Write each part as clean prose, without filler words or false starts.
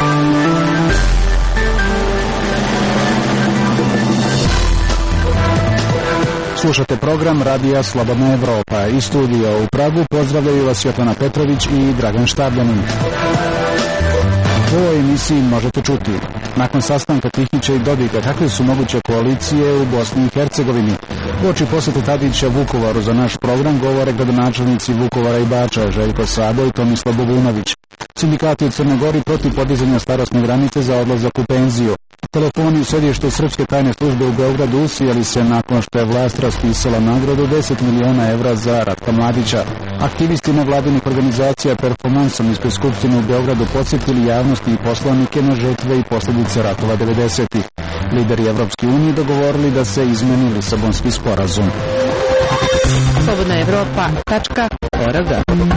Slušate program Radija Slobodna Evropa. Iz studija u Pragu pozdravljaju vas Svetlana Petrović i Dragan Štabljanin. U ovoj emisiji možete čuti: nakon sastanka Tihića i Dodika, kakve su moguće koalicije u Bosni i Hercegovini? Uoči posete Tadića Vukovaru za naš program govore gradonačelnici Vukovara i Bača Željko Sabo i Tomislav Bogunović. Sindikati u Crnoj Gori protiv podizanja starosne granice za odlazak u penziju. Telefoni u središtu Srpske tajne službe u Beogradu usijali se nakon što je vlast raspisala nagradu 10 miliona evra za Ratka Mladića. Aktivisti nevladinih organizacija performansom ispred Skupštine u Beogradu podsjetili javnosti i poslanike na žrtve i posljedice ratova 90-ih. Lideri Evropske unije dogovorili da se izmeni Lisabonski sporazum. Slobodna Evropa.org.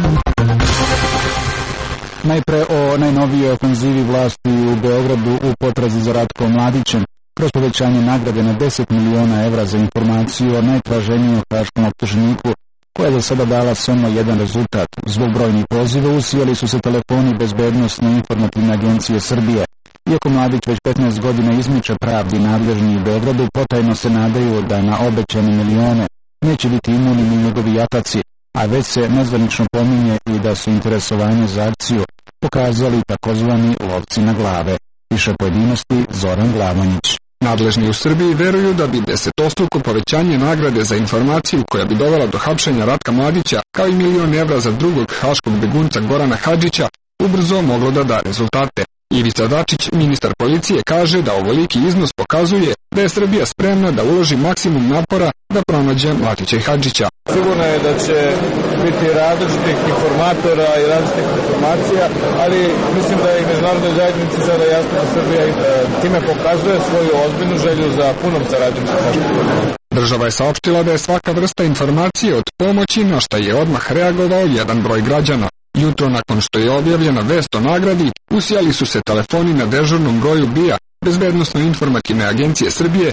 Najpre o najnovijoj ofenzivi vlasti u Beogradu u potrazi za Ratkom Mladićem, kroz povećanje nagrade na 10 miliona evra za informaciju o najtraženijem haškom optuženiku, koja je za sada dala samo jedan rezultat. Zbog brojnih poziva usijali su se telefoni Bezbednosne informativne agencije Srbije. Iako Mladić već 15 godina izmiče pravdi, nadležni u Beogradu potajno se nadaju da na obećane milione neće biti imuni ni njegovi jataci, a već se nezvanično pominje i da su interesovanje za akciju pokazali takozvani lovci na glave. Piše pojedinosti Zoran Glavanjić. Nadležni u Srbiji veruju da bi desetostruko povećanje nagrade za informaciju koja bi dovela do hapšenja Ratka Mladića, kao i milion evra za drugog haškog begunca Gorana Hadžića, ubrzo moglo da da rezultate. Ivica Dačić, ministar policije, kaže da ovoliki iznos pokazuje da je Srbija spremna da uloži maksimum napora da pronađe Mladića i Hadžića. Sigurno je da će biti različitih informatora i različitih informacija, ali mislim da je i međunarodnoj zajednici sada jasno da Srbija time pokazuje svoju ozbiljnu želju za punom saradnjom sa Haškom. Država je saopštila da je svaka vrsta informacije od pomoći, na šta je odmah reagovao jedan broj građana. Jutro nakon što je objavljena vest o nagradi, usijali su se telefoni na dežurnom broju BIA, Bezbednosno-informativne agencije Srbije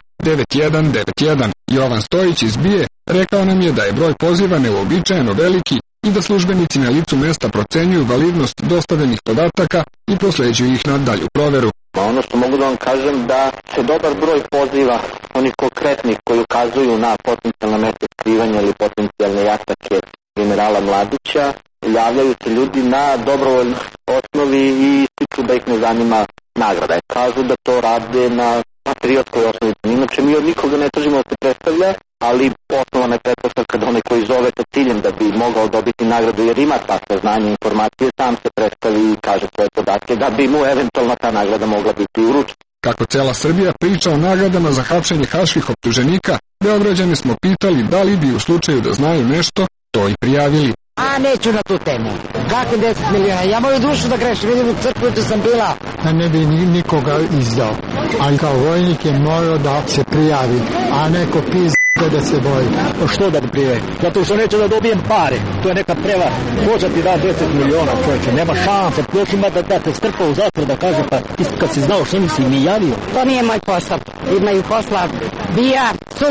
9191. Jovan Stojić iz BIA rekao nam je da je broj poziva neuobičajeno veliki i da službenici na licu mesta procenjuju validnost dostavljenih podataka i prosleđuju ih na dalju proveru. Ono što mogu da vam kažem da se dobar broj poziva, onih konkretnih koji ukazuju na potencijalna mesta skrivanja ili potencijalne jatake generala Mladića, javljaju se ljudi na dobrovoljnoj osnovi i ističu da ih ne zanima nagrada. Kažu da to rade na patriotskoj osnovi. Inače, mi od nikoga ne tražimo da se predstavlja, ali osnovana je pretpostavka da onaj koji zove sa ciljem da bi mogao dobiti nagradu jer ima ta saznanje informacije, sam se predstavi i kaže svoje podatke da bi mu eventualno ta nagrada mogla biti uručena. Kako cela Srbija priča o nagradama za hapšenje haških optuženika, Beograđani smo pitali da li bi u slučaju da znaju nešto, to i prijavili. A neću na tu temu. Kakvi 10 miliona? Ja moju dušu da grešim, vidim u crkvu gdje sam bila. Da ne bi nikoga izdao. Ali kao vojnik je morao da se prijavi, a neko pizde da se boji. Što da prijavi? Zato što neće da dobijem pare. To je neka prevara. Ko će ti da 10 miliona, čovječe? Nema šanse. Još ima da te strpa u zatvor da kaže, pa ti kad si znao što nisi ni javio. To nije moj posao. Imaju posla bija,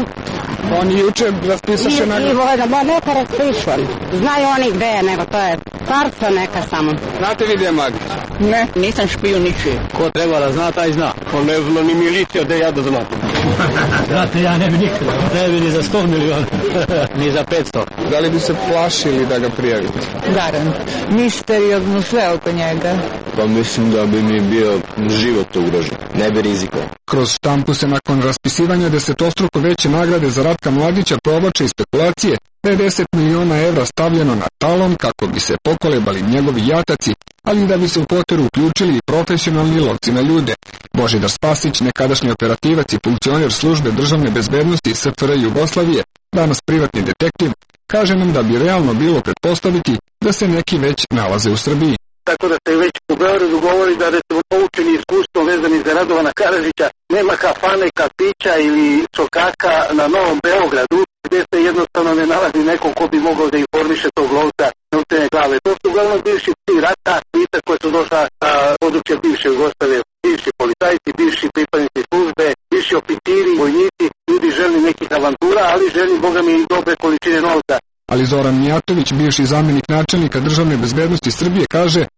Oni juče raspisaše nagradu. Ma neka raspišu. Znaju oni gde je, nego to je farsa neka samo. Znate vi gde je Mladić? Ne. Nisam špiju ničije. Ko treba da zna, taj zna. On ne zna ni milicija da ja da znam. Znate, ja ne bi nikada. Ne bi ni za 100 miliona. Ni za 500. Da li bi se plašili da ga prijavite? Garant. Misteriozno sve oko njega. Pa mislim da bi mi bio život ugrožen. Ne bi rizikovao. Kroz štampu se nakon raspisivanja desetostruko veće nagrade za Ratka Mladića provlače i spekulacije da je 10 miliona evra stavljeno na talon kako bi se pokolebali njegovi jataci, ali da bi se u poteru uključili i profesionalni lovci na ljude. Božidar Spasić, nekadašnji operativac i funkcioner službe državne bezbednosti SFRJ Jugoslavije, danas privatni detektiv, kaže nam da bi realno bilo pretpostaviti da se neki već nalaze u Srbiji. Tako da se već u Beogradu govori da recimo poučeni iskustvom vezani za Radovana Karadžića nema kafane, kafića ili sokaka na Novom Beogradu gdje se jednostavno ne nalazi neko ko bi mogao da informiše tog lovca novčane glave. To su uglavnom bivši psi rata, lica koje su došla sa područja bivše Jugoslavije, bivši policajci, bivši pripadnici službe, bivši oficiri, vojnici, ljudi željni nekih avantura, ali željni boga mi i dobre količine novca. Ali Zoran Mijatović, bivši zamjenik načelnika državne bezbednosti Srbije, kaže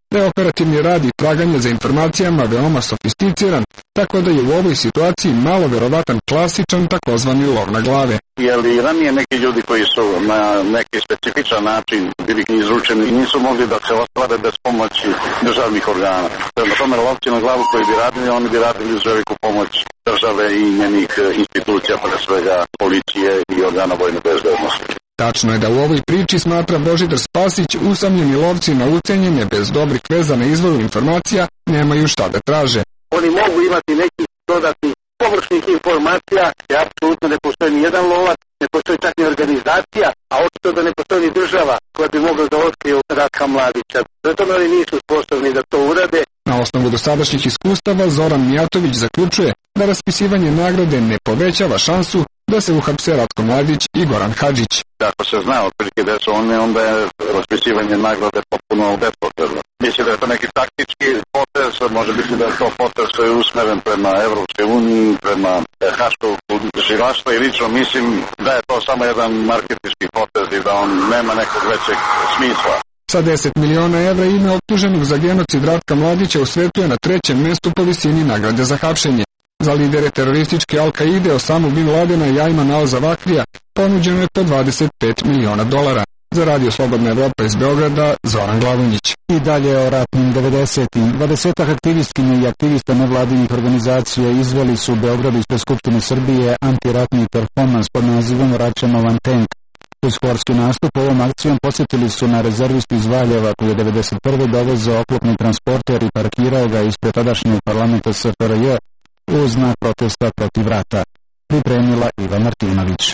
da je operativni rad i traganje za informacijama veoma sofisticiran, tako da je u ovoj situaciji malo verovatan klasičan takozvani lov na glave. Jer i ranije neki ljudi koji su na neki specifičan način bili izručeni nisu mogli da se ostvare bez pomoći državnih organa. Prema tome, lovci na glavu koji bi radili, oni bi radili uz veliku pomoć države i njenih institucija, pre svega policije i organa vojne bezbednosti. Tačno je da u ovoj priči, smatra Božidar Spasić, usamljeni lovci na ucenjenje bez dobrih veza na izvoru informacija nemaju šta da traže. Oni mogu imati nekih dodatnih površnih informacija, jer apsolutno ne postoji ni jedan lovac, ne postoji čak ni organizacija, a očito da ne postoji ni država koja bi mogla da otkrije Ratka Mladića. Zato oni nisu sposobni da to urade. Na osnovu dosadašnjih iskustava Zoran Mijatović zaključuje da raspisivanje nagrade ne povećava šansu da se uhapse Ratko Mladić i Goran Hadžić. Ako se zna otprilike da su oni, onda je raspisivanje nagrade potpuno bespotrebno. Mislim da je to neki taktički potez, može biti da je to potez koji je usmeren prema Evropske uniji, prema Haškog tužilaštva i lično mislim da je to samo jedan marketinški potez i da on nema nekog većeg smisla. Sa 10 miliona evra ime optuženog za genocid Ratka Mladića u svetu je na 3. mestu po visini nagrade za hapšenje. Za lidere terorističke Al-Kaide Osamu Bin Ladena i Ajmana al-Zavakrija ponuđeno je po $25 miliona. Za Radio Slobodna Evropa iz Beograda, Zoran Glavonjić. I dalje o ratnim 90-im. 20 aktivistkinja i aktivista nevladinih organizacija izveli su u Beogradu ispred Skupštine Srbije antiratni performans pod nazivom Račanov Tank. Uz sportski nastup ovom akcijom posjetili su na rezervistu iz Valjeva koji je 1991. dovezao oklopni transporter i parkirao ga ispred tadašnjeg parlamenta SFRJ u znak protesta protiv rata. Pripremila Iva Martinović.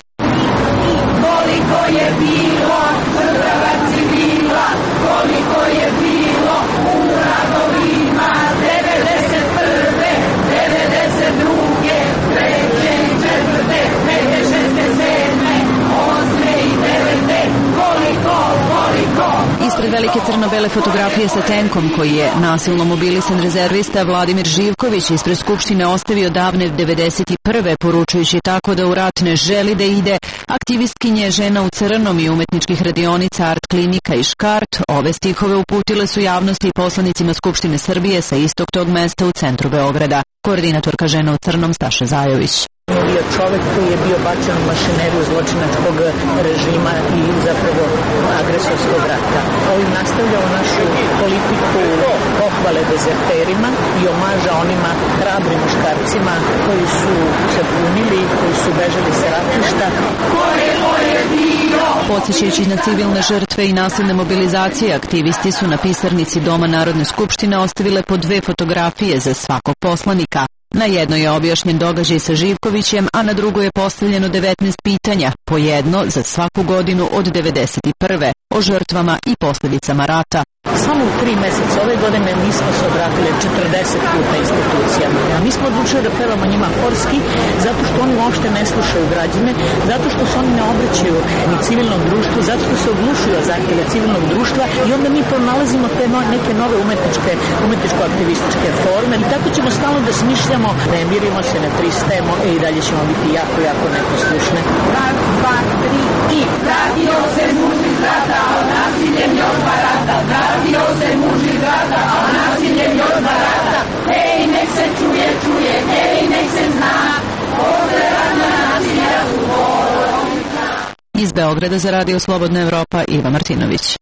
Koliko je bilo žrtava civila, koliko je bilo u radovima 91. 92. 3. i 4. 5. 6. 7. 8. i 9. Koliko? Ispred velike crno-bele fotografije sa tenkom koji je nasilno mobilisan rezervista Vladimir Živković ispred Skupštine ostavio davne 91. poručujući tako da u rat ne želi da ide, aktivistkinje Žena u crnom i umetničkih radionica Art klinika i Škart ove stihove uputile su javnosti i poslanicima Skupštine Srbije sa istog tog mesta u centru Beograda. Koordinatorka Žena u crnom Staša Zajović. On je bio čovek koji je bio bačen u mašineriju zločinačkog režima i zapravo agresorskog rata. Ovim nastavljamo našu politiku pohvale dezerterima i omaža onima hrabrim muškarcima koji su se bunili, koji su bežali sa ratišta. Podsjećajući na civilne žrtve i nasilne mobilizacije, aktivisti su na pisarnici Doma Narodne skupštine ostavile po 2 fotografije za svakog poslanika. Na jednoj je objašnjen događaj sa Živkovićem, a na drugoj je postavljeno 19 pitanja, po jedno za svaku godinu od 91. o žrtvama i posljedicama rata. Samo u 3 meseca ove godine mi smo se obratili 40 puta institucijama. Mi smo odlučili da pevamo njima horski, zato što oni uopšte ne slušaju građane, zato što se oni ne obraćaju ni civilnom društvu, zato što se oglušuju o zahtjeve civilnog društva i onda mi pronalazimo te neke nove umetničko-aktivističke forme i tako ćemo stalno da smišljamo, ne mirimo se, ne pristajemo i dalje ćemo biti jako neposlušne. 1, 2, 3 i vratio se muž iz rata, a od nasiljem još barata. Vratio se muž iz rata, a od nasiljem još barata. Hej, nek se čuje, hej, nek se zna, posle ratna nasilja su porodica. Iz Beograda za Radio Slobodna Evropa, Iva Martinović.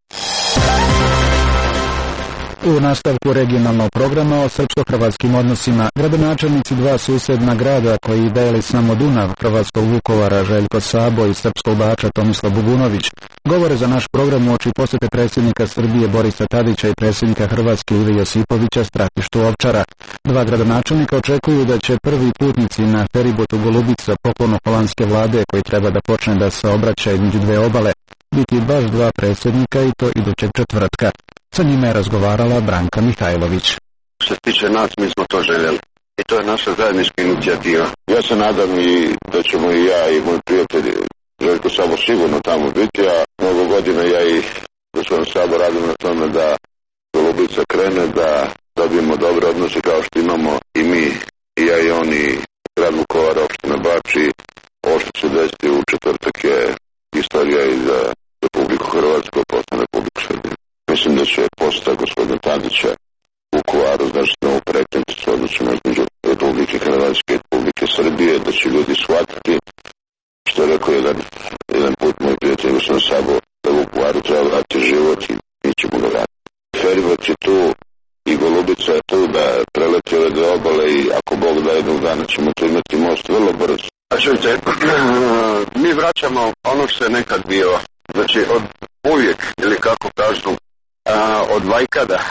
U nastavku regionalnog programa o srpsko-hrvatskim odnosima, gradonačelnici 2 susedna grada koji deli samo Dunav, hrvatskog Vukovara Željko Sabo i srpskog Bača Tomislav Bugunović, govore za naš program uoči posete predsjednika Srbije Borisa Tadića i predsjednika Hrvatske Ive Josipovića stratištu Ovčara. 2 gradonačelnika očekuju da će prvi putnici na feribotu Golubica poklon holandske vlade koji treba da počne da se obraća između 2 obale, biti baš 2 predsjednika i to idućeg četvrtka. Sa njima je razgovarala Branka Mihajlović. Što se tiče nas, mi smo to željeli. I to je naša zajednička inicijativa. Ja se nadam i da ćemo i ja i moj prijatelj Željko Sabo sigurno tamo biti, a mnogo godina ja i gospodin Sabo radim na tome da Golubica krene, da dobijemo dobre odnose kao što imamo i mi, i ja i on, i grad Vukovara, opština Bači. Ovo što se desiti u četvrtak je istorija i za Republiku Hrvatsku, posle Republiku Srbije. Mislim da će poseta gospodina Tadića Mladića u Vukovaru, znači da ovo prekretnicu odnosno između Republike Hrvatske i Republike Srbije, da će ljudi shvatiti, što je rekao jedan put moj prijatelj Usman Sabo, da u Vukovaru treba vratiti život i mi ćemo ga vratiti. Feriboc je tu i Golubica je tu da preleti ove dve obale i ako Bog da jednog dana ćemo tu imati most vrlo brzo. Čujte, mi vraćamo ono što je nekad bio, znači od uvijek, ili kako kažu, od vajkada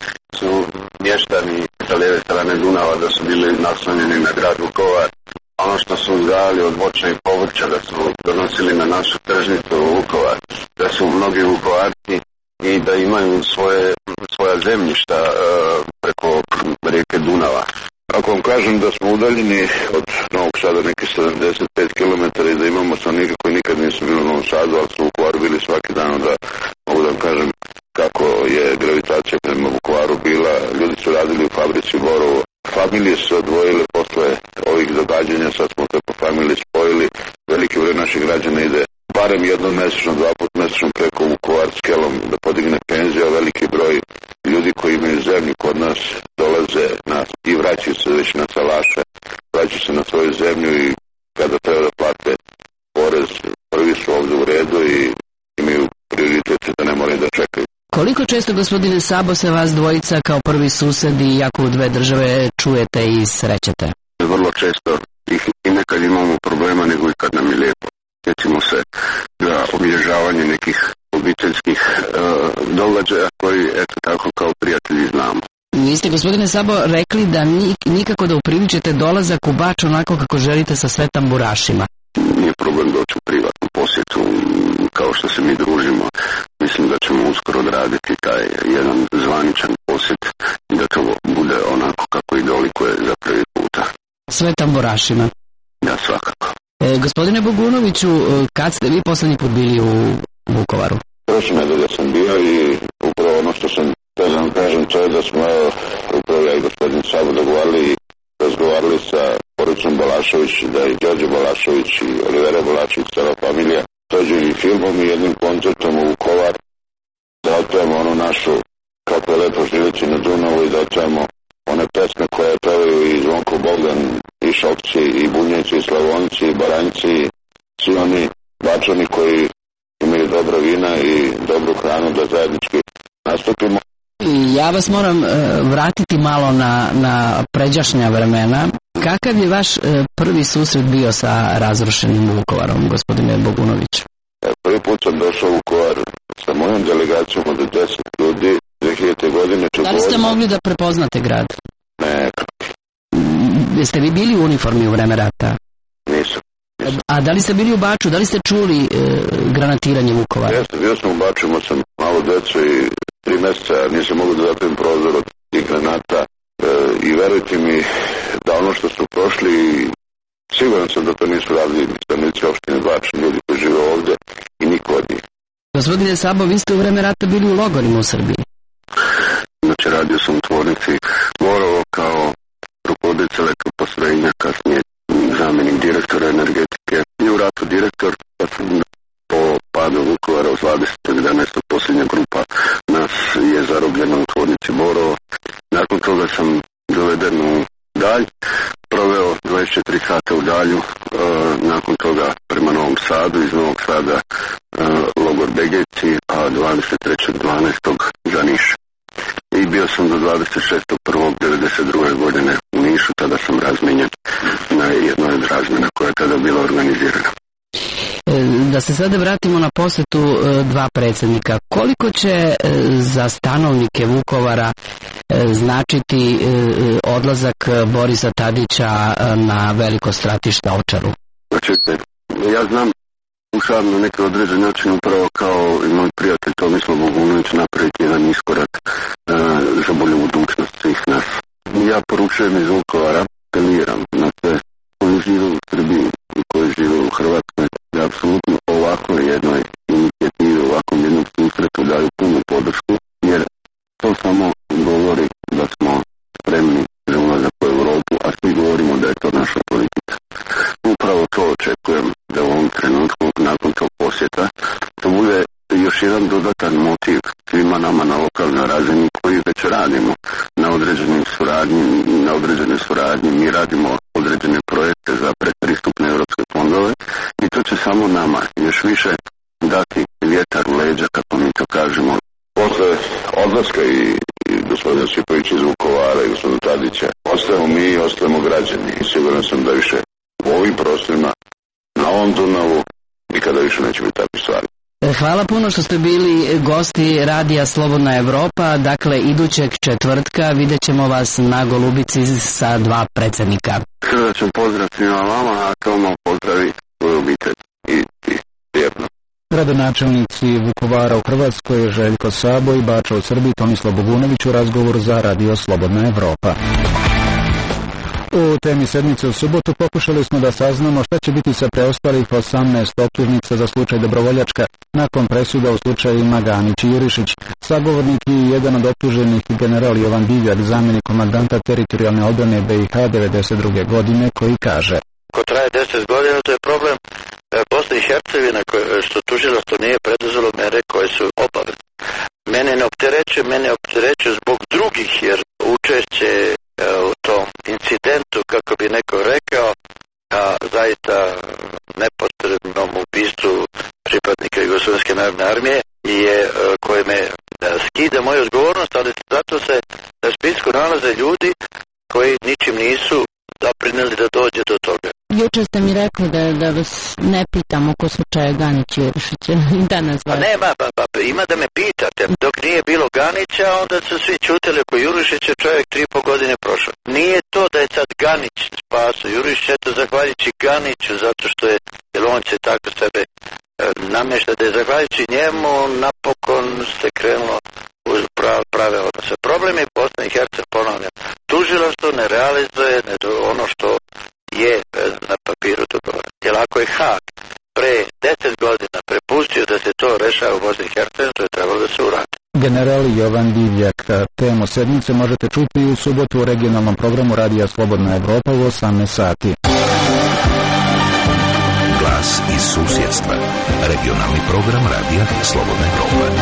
su mještani sa lijeve strane Dunava da su bili naslonjeni na grad Vukovar. Ono što su uzgajali od voća i povrća da su donosili na našu tržnicu u Vukovar, da su mnogi Vukovarci i da imaju svoja zemljišta preko rijeke Dunava. Ako vam kažem da smo udaljeni od Novog Sada nekih 75 km i da imamo stanovnike koji nikad nisu bili u Novom Sadu, ali su u Vukovaru bili svaki dan, onda mogu da vam kažem kako je gravitacija prema Vukovaru bila. Ljudi su radili u fabrici u Borovu. Familije su odvojile posle ovih događanja, sad smo te po familije spojili. Veliki broj naših građana ide barem jednom mesečno, 2 puta mesečno preko Vukovar s Kelom da podigne penziju, a veliki broj ljudi koji imaju zemlju kod nas dolaze i vraćaju se već na salaše, vraćaju se na svoju zemlju i kada treba da plate porez, prvi su ovde u redu i imaju prioritet da ne moraju da čekaju. Koliko često, gospodine Sabo, se vas dvojica kao prvi susedi, iako u dve države, čujete i srećete? Vrlo često i nekad imamo problema, nego i kad nam je lijepo. Sjećamo se za obilježavanje nekih obiteljskih događaja koji, eto tako, kao prijatelji znamo. Vi ste, gospodine Sabo, rekli da nikako da upriličite dolazak u Bač onako kako želite sa sve tamburašima. Nije problem doći u privatnu posjetu, kao što se mi družimo. Mislim da ćemo uskoro odraditi taj jedan zvaničan posjet i da to bude onako kako i dolikuje za prvi puta. Sve tamburašima? Ja, svakako. Gospodine Bogunoviću, kad ste vi poslednji put bili u Vukovaru? Prošle nedelje sam bio i upravo ono što sam kažem, to je da smo upravo ja i gospodin Sabo dogovarali i razgovarali sa porodicom Balašević, da i Đorđe Balašević i Olivera Balašević, cela familija, dođu i filmom i jednim koncertom u Vukovar, da otpevamo onu našu Kako je lepo živjeti na Dunavu i da otpevamo one pesme koje pevaju i Zvonko Bogdan, i Šokci, i Bunjevci, i Slavonci, i Baranjci, i svi oni Bačani koji imaju dobra vina i dobru hranu da zajednički nastupimo. Ja vas moram vratiti malo na pređašnja vremena. Kakav je vaš prvi susret bio sa razrušenim Vukovarom, gospodine Bogunović? Prvi put sam došao u Vukovar sa mojom delegacijom od 10 ljudi 2000. godine. Da li ste mogli da prepoznate grad? Ne. Jeste vi bili u uniformi u vreme rata? Nisam. A da li ste bili u Baču? Da li ste čuli granatiranje Vukovara? Jeste, bio sam u Baču, imao sam malo decu i 3 meseca nisam mogu da zapijem prozor od tih granata i verujte mi da ono što su prošli, siguran sam da to nisu radili stanovnici opštine Bač, ljudi koji žive ovde i niko od njih. Gospodine Sabo, vi ste u vreme rata bili u logorima u Srbiji. Znači, radio sam u tvornici Borovo kao rukovodilac elektropostrojenja, kasnije zamjenik direktora energetike i u ratu direktor, pa sam po padu Vukovara u 20.11. posljednja grupa nas je zarobljena u tvornici Borovo. Nakon toga sam doveden u Dalj, proveo 24 sata u Dalju, nakon toga prema Novom Sadu, iz Novog Sada logor Begejci, a 23.12. za Niš. I bio sam do 26.1.1992. godine u Nišu, tada sam razmijenjen na jednoj od razmjena koja je tada bila organizirana. Da se sada vratimo na posjetu dva predsjednika. Koliko će za stanovnike Vukovara značiti odlazak Borisa Tadića na veliko stratište Ovčaru? Znači, ja znam pokušavam na neki određen način upravo kao i moj prijatelj Tomislav Bogunović napraviti jedan iskorak za bolju budućnost svih nas. Ja poručujem iz Vukovara, apeliram na sve koji žive u Srbiji i koji žive u Hrvatskoj, da apsolutno ovakvoj jednoj inicijativi, ovakvom jednom susretu daju punu podršku, jer to samo govori da smo spremni za ulazak u Evropu, a svi govorimo da je to naša politika. Upravo to očekujem da u ovom trenutku, nakon tog posjeta, to bude još jedan dodatan motiv svima nama na lokalnoj razini koji već radimo na određenoj suradnji, mi radimo određene projekte za predpristupne europske fondove i to će samo nama još više dati vjetar u leđa, kako mi to kažemo. Posle odlaska i gospodina Osipovića iz Vukovara i gospodina Tadića, ostajemo mi, ostajemo građani i siguran sam da više u ovim prostorima, na ovom Dunavu, nikada više neće biti takve stvari. Hvala puno što ste bili gosti Radija Slobodna Evropa. Dakle, idućeg četvrtka vidjet ćemo vas na Golubici sa 2 predsjednika. Srdačan pozdrav svima vama, a Toma pozdravi svoju obitelj i lijepo. Gradonačelnici Vukovara u Hrvatskoj Željko Sabo i Bača u Srbiji Tomislav Bogunović u razgovoru za Radio Slobodna Evropa. U temi sedmice u subotu pokušali smo da saznamo šta će biti sa preostalih 18 optužnica za slučaj Dobrovoljačka nakon presuda u slučajima Ganić i Jurišić. Sagovornik i jedan od optuženih general Jovan Divjak, zamjenik komandanta teritorijalne odbrane BiH 92. godine, koji kaže: Ko traje 10 godina, to je problem Bosne i Hercegovine, što tužilaštvo nije preduzelo mere koje su obavezne. Mene ne opterećuje zbog drugih, jer učešće u tom incidentu, kako bi neko rekao, zaista nepotrebnom ubistvu pripadnika Jugoslovenske narodne armije koje me skida moju odgovornost, ali zato se na spisku nalaze ljudi koji ničim nisu doprinijeli da dođe do toga. Juče ste mi rekli da vas ne pitam oko slučaja Ganić i Jurišića i danas vas. Ima da me pitate. Dok nije bilo Ganića, onda su svi čutili oko Jurišića, čovjek 3,5 godine prošao. Nije to da je sad Ganić spasao Jurišića, eto zahvaljujući Ganiću, zato što je, jer on će tako sebe namješta, da je zahvaljujući njemu napokon se krenulo u prave odnose. Problem je Bosna i Hercegovina, ponavljam, tužilaštvo ne realizuje ono što je na papiru dogovoreno. Jer ako je Haag pre 10 godina prepustio da se to rešava u Bosni i Hercegovini, to je trebalo da se uradi. General Jovan Divjak. Temu sedmice možete čuti u subotu u regionalnom programu Radija Slobodna Evropa u 18 sati. Glas iz susjedstva. Regionalni program Radija Slobodna Evropa.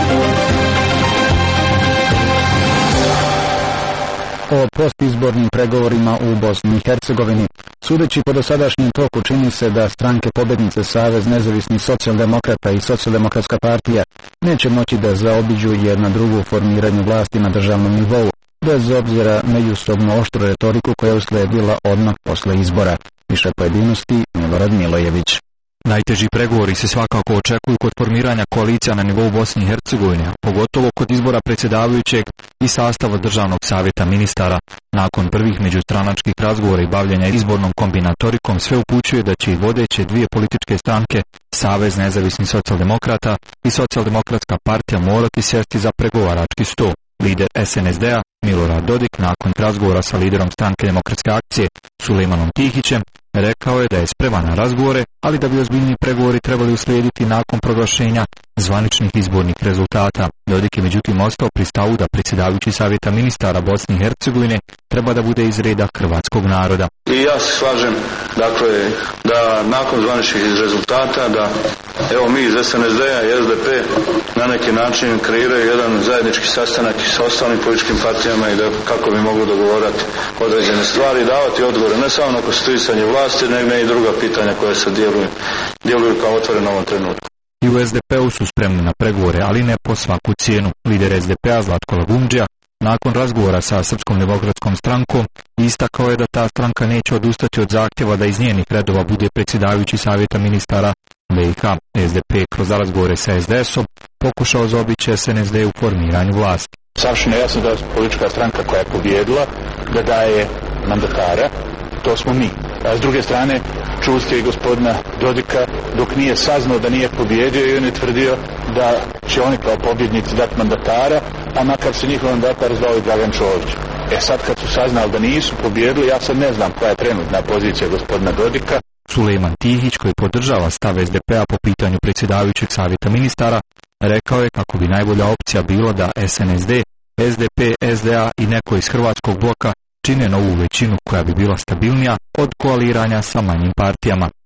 O postizbornim pregovorima u Bosni i Hercegovini. Sudeći po dosadašnjem toku, čini se da stranke pobednice Savez nezavisnih socijaldemokrata i Socijaldemokratska partija neće moći da zaobiđu jedna drugu u formiranju vlasti na državnom nivou, bez obzira na međusobnu oštru retoriku koja je usledila odmah posle izbora. Više pojedinosti Milorad Milojević. Najteži pregovori se svakako očekuju kod formiranja koalicija na nivou Bosne i Hercegovine, pogotovo kod izbora predsjedavajućeg i sastava državnog savjeta ministara. Nakon prvih međustranačkih razgovora i bavljenja izbornom kombinatorikom, sve upućuje da će i vodeće dvije političke stranke, Savez nezavisnih socijaldemokrata i Socijaldemokratska partija, morati sjesti za pregovarački sto. Lider SNSD-a Milorad Dodik, nakon razgovora sa liderom stranke Demokratske akcije Sulejmanom Tihićem, rekao je da je spreman na razgovore, ali da bi ozbiljni pregovori trebali uslijediti nakon proglašenja zvaničnih izbornih rezultata. Dodik je međutim ostao pri stavu da predsjedavajući savjeta ministara Bosne i Hercegovine treba da bude iz reda hrvatskog naroda. I ja se slažem, dakle, da nakon zvaničnih rezultata, da evo mi iz SNSD-a i SDP na neki način kreiraju jedan zajednički sastanak sa ostalim političkim partijama i da kako bi mogli dogovorati određene stvari i davati odgovore ne samo na konstituisanje vlasti, nego i druga pitanja koja se djeluju kao otvoreno u ovom trenutku. I u SDP-u su spremni na pregovore, ali ne po svaku cijenu. Lider SDP-a Zlatko Lagumdžija, nakon razgovora sa Srpskom demokratskom strankom, istakao je da ta stranka neće odustati od zahtjeva da iz njenih redova bude predsjedavajući savjeta ministara BiH. SDP kroz razgovore sa SDS-om pokušao zaobići SNSD u formiranju vlasti. Savršeno jasno da je politička stranka koja je pobijedila da daje mandatara, to smo mi. A s druge strane, čuli ste i gospodina Dodika, dok nije saznao da nije pobjedio i on je tvrdio da će oni kao pobjednici dati mandatara, a makar se njihov mandatar zvao i Dragan Čović. Sad kad su saznali da nisu pobjedili, ja sad ne znam koja je trenutna pozicija gospodina Dodika. Sulejman Tihić, koji podržava stav SDP-a po pitanju predsjedavajućeg savjeta ministara, rekao je kako bi najbolja opcija bilo da SNSD, SDP, SDA i neko iz hrvatskog bloka čine novu većinu koja bi bila stabilnija od koaliranja sa manjim partijama.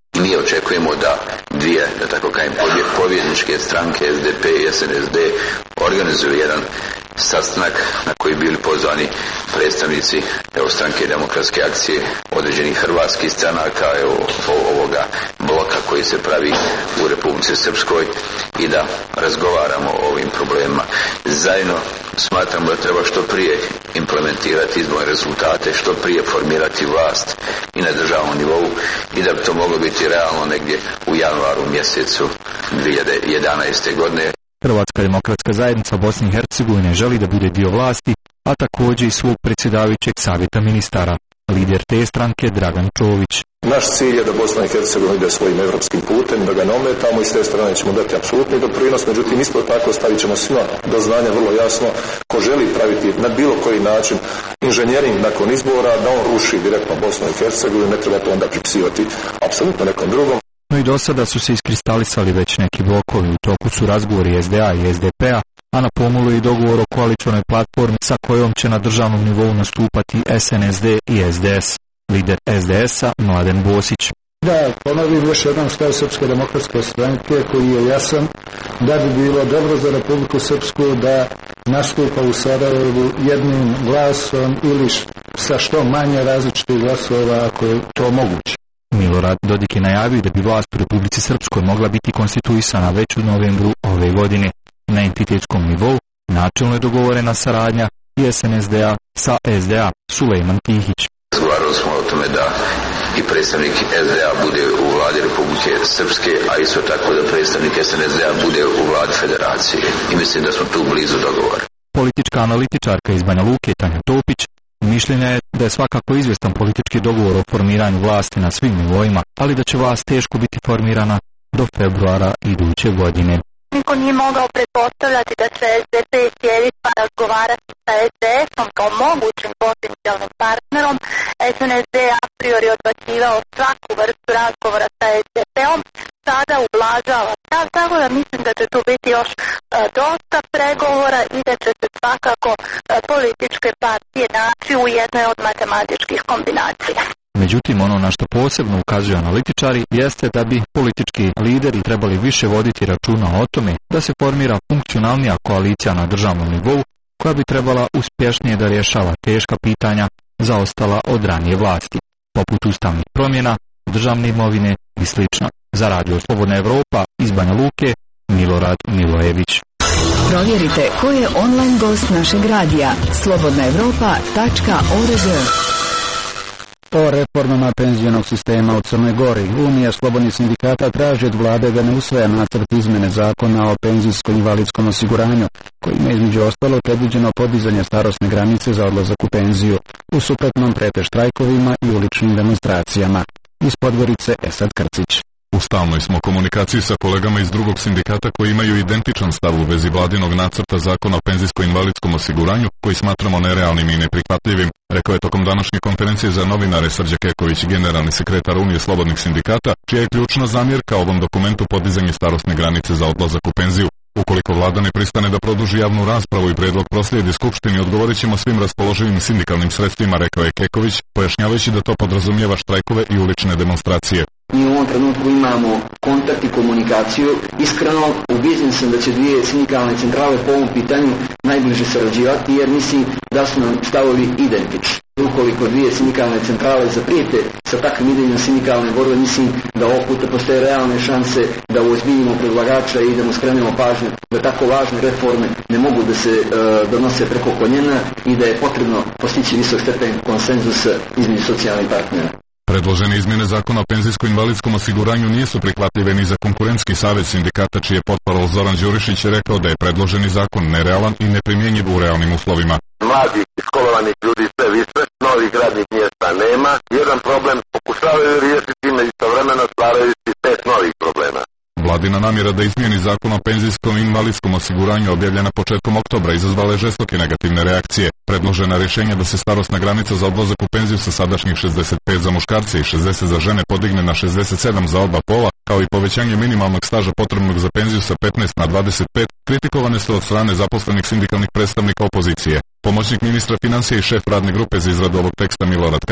I mi očekujemo da dvije, da tako kažem, pobjedničke stranke SDP i SNSD organizuju jedan sastanak na koji bili pozvani predstavnici stranke Demokratske akcije, određenih hrvatskih stranaka, ovoga bloka koji se pravi u Republici Srpskoj i da razgovaramo o ovim problemima. Zajedno smatramo da treba što prije implementirati izborne rezultate, što prije formirati vlast i na državnom nivou i da bi to moglo biti realno negdje u januaru mjesecu 2011. godine. Hrvatska demokratska zajednica Bosne i Hercegovine želi da bude dio vlasti, a također i svog predsjedavajućeg savjeta ministara. Lider te stranke Dragan Čović. Naš cilj je da Bosna i Hercegovina ide svojim evropskim putem, da ga ne ometamo i s te strane ćemo dati apsolutni doprinos, međutim isto tako stavit ćemo svima do znanja vrlo jasno ko želi praviti na bilo koji način inženjering nakon izbora, da on ruši direktno Bosnu i Hercegovinu, ne treba to onda pripisivati apsolutno nekom drugom. No i do sada su se iskristalisali već neki blokovi, u toku su razgovori SDA i SDP-a, a na pomolu je i dogovor o koalicionoj platformi sa kojom će na državnom nivou nastupati SNSD i SDS. Lider SDS-a Mladen Bosić. Da, ponovim još jednom stav Srpske demokratske stranke koji je jasan da bi bilo dobro za Republiku Srpsku da nastupa u Sarajevu jednim glasom ili sa što manje različitih glasova ako je to moguće. Milorad Dodik je najavio da bi vlast u Republici Srpskoj mogla biti konstituisana već u novembru ove godine. Na entitetskom nivou načelno je dogovorena saradnja i SNSD-a sa SDA. Sulejman Tihić. Razgovarali smo o tome da i predstavnik SDA bude u vladi Republike Srpske, a isto tako da predstavnik SNSD-a bude u vladi Federacije. I mislim da smo tu blizu dogovora. Politička analitičarka iz Banja Luke Tanja Topić mišljenja je da je svakako izvjestan politički dogovor o formiranju vlasti na svim nivoima, ali da će vlast teško biti formirana do februara iduće godine. Niko nije mogao pretpostavljati da će SDP sjedi pa razgovarati sa SDS-om kao mogućim potencijalnim partnerom. SNSD a priori odbacivao svaku vrstu razgovora sa SDP-om, sada ublažava stav, tako da mislim da će tu biti još dosta pregovora i da će se svakako političke partije naći u jednoj od matematičkih kombinacija. Međutim, ono na što posebno ukazuju analitičari jeste da bi politički lideri trebali više voditi računa o tome da se formira funkcionalnija koalicija na državnom nivou koja bi trebala uspješnije da rješava teška pitanja zaostala od ranije vlasti, poput ustavnih promjena, državne imovine i sl. Za Radio Slobodna Evropa iz Banja Luke, Milorad Milojević. Provjerite ko je online gost našeg radija slobodnaevropa.org. O reformama penzionog sistema u Crnoj Gori, Unija slobodnih sindikata traži od vlade da ne usvaja nacrt izmene zakona o penzijsko-invalidskom osiguranju, kojima je između ostalo predviđeno podizanje starosne granice za odlazak u penziju, u suprotnom prete štrajkovima i uličnim demonstracijama. Iz Podgorice Esad Krcić. U stalnoj smo komunikaciji sa kolegama iz drugog sindikata koji imaju identičan stav u vezi vladinog nacrta zakona o penzijsko-invalidskom osiguranju, koji smatramo nerealnim i neprihvatljivim, rekao je tokom današnje konferencije za novinare Srđan Keković, generalni sekretar Unije slobodnih sindikata, čija je ključna zamjerka ovom dokumentu podizanje starosne granice za odlazak u penziju. Ukoliko vlada ne pristane da produži javnu raspravu i predlog proslijedi Skupštini, odgovorit ćemo svim raspoloživim sindikalnim sredstvima, rekao je Keković, pojašnjavajući da to podrazumijeva štrajkove i ulične demonstracije. Mi u ovom trenutku imamo kontakt i komunikaciju. Iskreno, ubijeđen sam da će dvije sindikalne centrale po ovom pitanju najbliže sarađivati, jer mislim da su nam stavovi identični. Ukoliko dvije sindikalne centrale zaprijete sa takvim idejima sindikalne borbe, mislim da ovog puta postoje realne šanse da uozbiljimo predlagača i da mu skrenemo pažnju da tako važne reforme ne mogu da se donose preko koljena i da je potrebno postići visok stepen konsenzusa između socijalnih partnera. Predložene izmjene zakona o penzijsko-invalidskom osiguranju nisu prihvatljive ni za konkurentski savez sindikata, čiji je potporol Zoran Đurišić rekao da je predloženi zakon nerealan i neprimjenjiv u realnim uslovima. Mladih školovanih ljudi sve više, novih radnih mjesta nema. Jedan problem pokušavaju riješiti, istovremeno stvarajući 5 novih problema. Vladina namjera da izmijeni zakon o penzijskom i invalidskom osiguranju objavljena početkom oktobra izazvala je žestoke negativne reakcije. Predložena rješenja da se starosna granica za odlazak u penziju sa sadašnjih 65 za muškarce i 60 za žene podigne na 67 za oba pola, kao i povećanje minimalnog staža potrebnog za penziju sa 15 na 25, kritikovane su od strane zaposlenih sindikalnih predstavnika opozicije. Pomoćnik ministra financija i šef radne grupe za izradu ovog teksta Milorad Katnić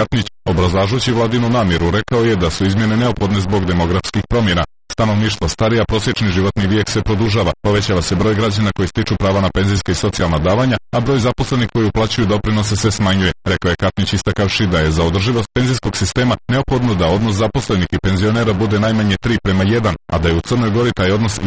Obrazlažući vladinu namjeru, rekao je da su izmjene neophodne zbog demografskih promjena. Stanovništvo starija, prosječni životni vijek se produžava, povećava se broj građana koji stiču prava na penzijska i socijalna davanja, a broj zaposlenih koji uplaćuju doprinose se smanjuje. Rekao je Katnić istakavši da je za održivost penzijskog sistema neophodno da odnos zaposlenih i penzionera bude najmanje 3:1, a da je u Crnoj Gori taj odnos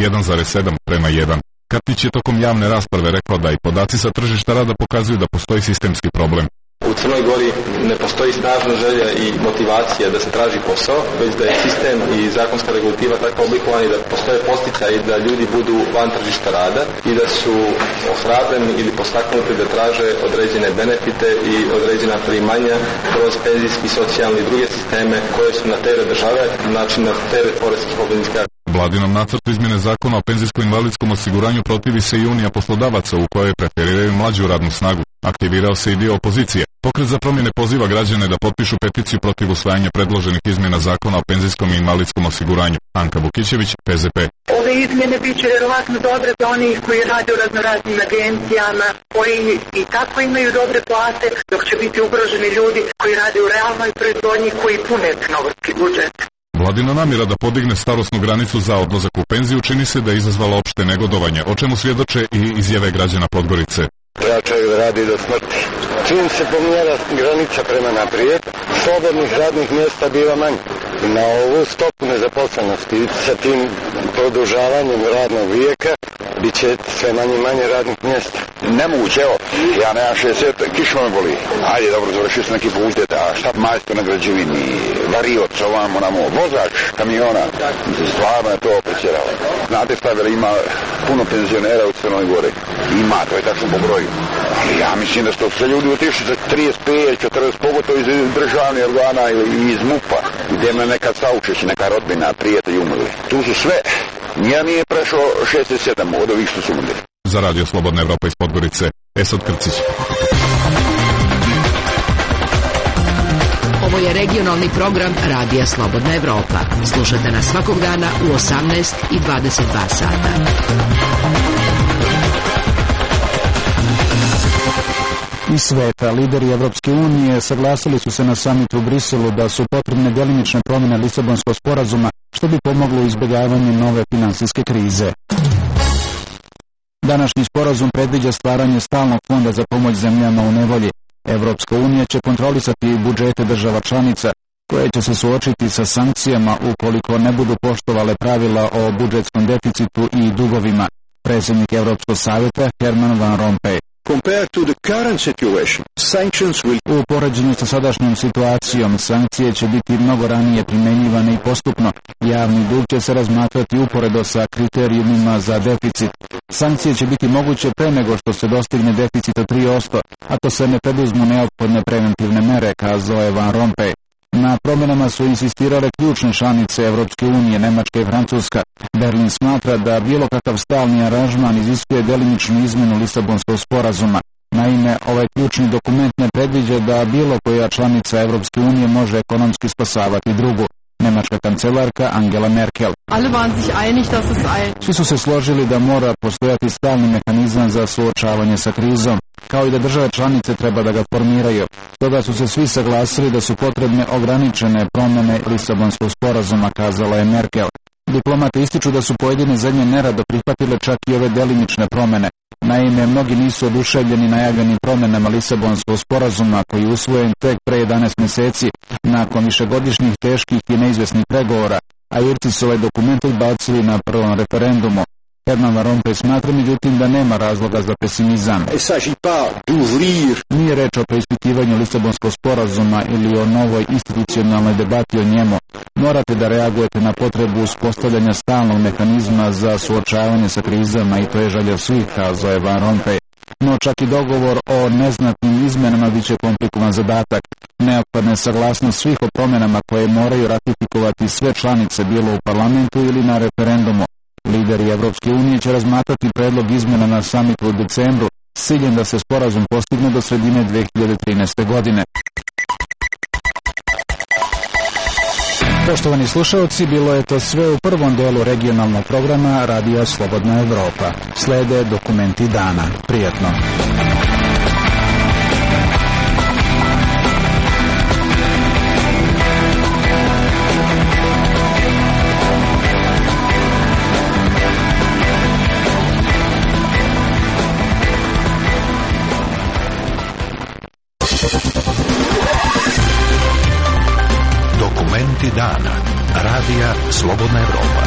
1,7:1. Katnić je tokom javne rasprave rekao da i podaci sa tržišta rada pokazuju da postoji sistemski problem. U Crnoj Gori ne postoji snažna želja i motivacija da se traži posao, već da je sistem i zakonska regulativa tako oblikovani da postoje posticaji da ljudi budu van tržišta rada i da su ohrabreni ili postaknuti da traže određene benefite i određena primanja kroz penzijski, socijalni i druge sisteme koje su na teret države, znači na teret poreskih obveznika. Vladinom nacrtu izmjene zakona o penzijsko-invalidskom osiguranju protivi se i Unija poslodavaca u kojoj preferiraju mlađu radnu snagu. Aktivirao se i dio opozicije. Pokret za promjene poziva građane da potpišu peticiju protiv usvajanja predloženih izmjena zakona o penzijskom i invalidskom osiguranju. Anka Vukićević, PZP. Ove izmjene bit će vjerovatno dobre za onih koji rade u raznoraznim agencijama, koji i tako imaju dobre plate, dok će biti ugroženi ljudi koji rade u realnoj proizvodnji, koji pune crnogorski budžet. Vladina namjera da podigne starosnu granicu za odlazak u penziju čini se da je izazvala opšte negodovanje, o čemu svjedoče i izjave građana Podgorice. Treba čovjek radi do smrti. Čim se pomjera granica prema naprijed, slobodnih radnih mjesta biva manje. Na ovu stopu nezaposlenosti sa tim produžavanjem radnog vijeka bit će sve manje radnih mjesta. Nemoguće, evo, ja nemam 60, kišma me boli. Ajde, dobro, završio sam neki fakultet, a šta majstor na građevini, varioc, ovamo, vozač kamiona, stvarno je to pretjeralo. Znate šta, veli, ima puno penzionera u Crnoj Gori. Ima, to je tačno po broju. Ali ja mislim da su sve ljudi otišli za 35, 40, pogotovo iz državnih organa ili iz MUP-a, gdje me nekad saučeći, neka rodbina, prijatelji umrli. Tu su sve. Nija nije prešao 6-7 od ovih što su umrli. Za Radio Slobodna Evropa iz Podgorice, Esad Krcić. Ovo je regionalni program Radija Slobodna Evropa. Slušajte nas svakog dana u 18 i 22 sata. Iz sveta, lideri Evropske unije saglasili su se na samitu u Briselu da su potrebne delimične promjene Lisabonskog sporazuma, što bi pomoglo u izbjegavanju nove finansijske krize. Današnji sporazum predviđa stvaranje stalnog fonda za pomoć zemljama u nevolji. Evropska unija će kontrolisati budžete država članica, koje će se suočiti sa sankcijama ukoliko ne budu poštovale pravila o budžetskom deficitu i dugovima. Predsjednik Evropskog savjeta Herman Van Rompuy. U poređenju sa sadašnjom situacijom, sankcije će biti mnogo ranije primjenjivane i postupno. Javni dug će se razmatrati uporedo sa kriterijumima za deficit. Sankcije će biti moguće pre nego što se dostigne deficit od 3%, ako se ne preduzmu neophodne preventivne mere, kazao je Van Rompuy. Na promjenama su insistirale ključne članice Evropske unije, Nemačka i Francuska. Berlin smatra da bilo kakav stalni aranžman iziskuje delimičnu izmjenu Lisabonskog sporazuma. Naime, ovaj ključni dokument ne predviđa da bilo koja članica Evropske unije može ekonomski spasavati drugu. Nemačka kancelarka Angela Merkel. Svi su se složili da mora postojati stalni mehanizam za suočavanje sa krizom, kao i da države članice treba da ga formiraju. Stoga su se svi saglasili da su potrebne ograničene promjene Lisabonskog sporazuma, kazala je Merkel. Diplomati ističu da su pojedine zemlje nerado prihvatile čak i ove delimične promjene. Naime, mnogi nisu oduševljeni najavljenim promjenama Lisabonskog sporazuma koji je usvojen tek pre 11 mjeseci nakon višegodišnjih teških i neizvjesnih pregovora, a Irci su ovaj dokument odbacili na prvom referendumu. Herman Van Rompuy smatra međutim da nema razloga za pesimizam. Nije reč o preispitivanju Lisabonskog sporazuma ili o novoj institucionalnoj debati o njemu. Morate da reagujete na potrebu uspostavljanja stalnog mehanizma za suočavanje sa krizama i to je želja svih, kazao je Van Rompuy. No čak i dogovor o neznatnim izmenama biće komplikovan zadatak. Neophodna je saglasnost svih o promjenama koje moraju ratifikovati sve članice bilo u parlamentu ili na referendumu. Lideri Evropske unije će razmatrati predlog izmjena na samitu u decembru s ciljem da se sporazum postigne do sredine 2013. godine. Poštovani slušalci, bilo je to sve u prvom delu regionalnog programa Radija Slobodna Evropa. Slede dokumenti dana. Prijatno. Savjeti dana. Radija Slobodna Evropa.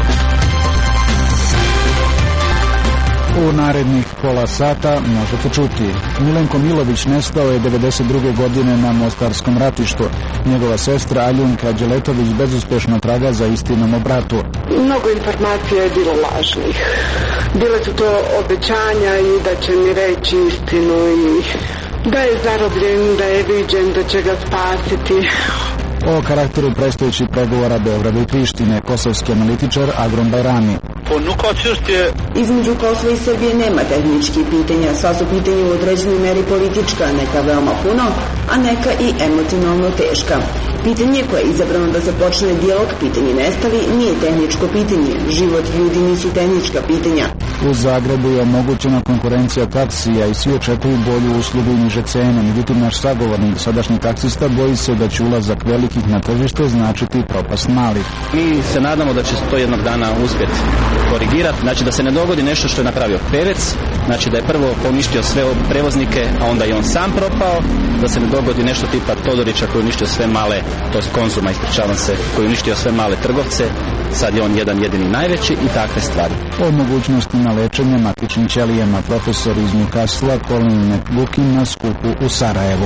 U narednih pola sata možete čuti. Milenko Milović nestao je 92. godine na Mostarskom ratištu. Njegova sestra Aljunka Đeletović bezuspešno traga za istinom o bratu. Mnogo informacija je bilo lažnih. Bile su to obećanja i da će mi reći istinu i da je zarobljen, da je viđen, da će ga spasiti. O karakteru predstojećih pregovora Beograda i Prištine, kosovski analitičar Agrom Bajrami. Između Kosova i Srbije nema tehničkih pitanja, sva su pitanja u određenoj meri politička, neka veoma puno, a neka i emocionalno teška. Pitanje koje je izabrano da se počne dijalog, pitanje nestali, nije tehničko pitanje. Život ljudi nisu tehnička pitanja. U Zagrebu je omogućena konkurencija taksija i svi očekuju bolju uslugu i niže cene. Međutim, naš sagovornik, sadašnji taksista, boji se da će ulazak velikih na tržište značiti propast malih. Mi se nadamo da će to jednog dana uspjeti korigirati, znači da se ne dogodi nešto što je napravio Pevec, znači da je prvo poništio sve prevoznike, a onda i on sam propao, da se ne dogodi nešto tipa Todorića koji je uništio sve male, to je Konzuma, ispričavam se, koji je uništio sve male trgovce, sad je on jedan jedini najveći i takve stvari. O mogućnostima lečenja matičnim ćelijama profesor iz Newcastle Colin McBookin na skupu u Sarajevu.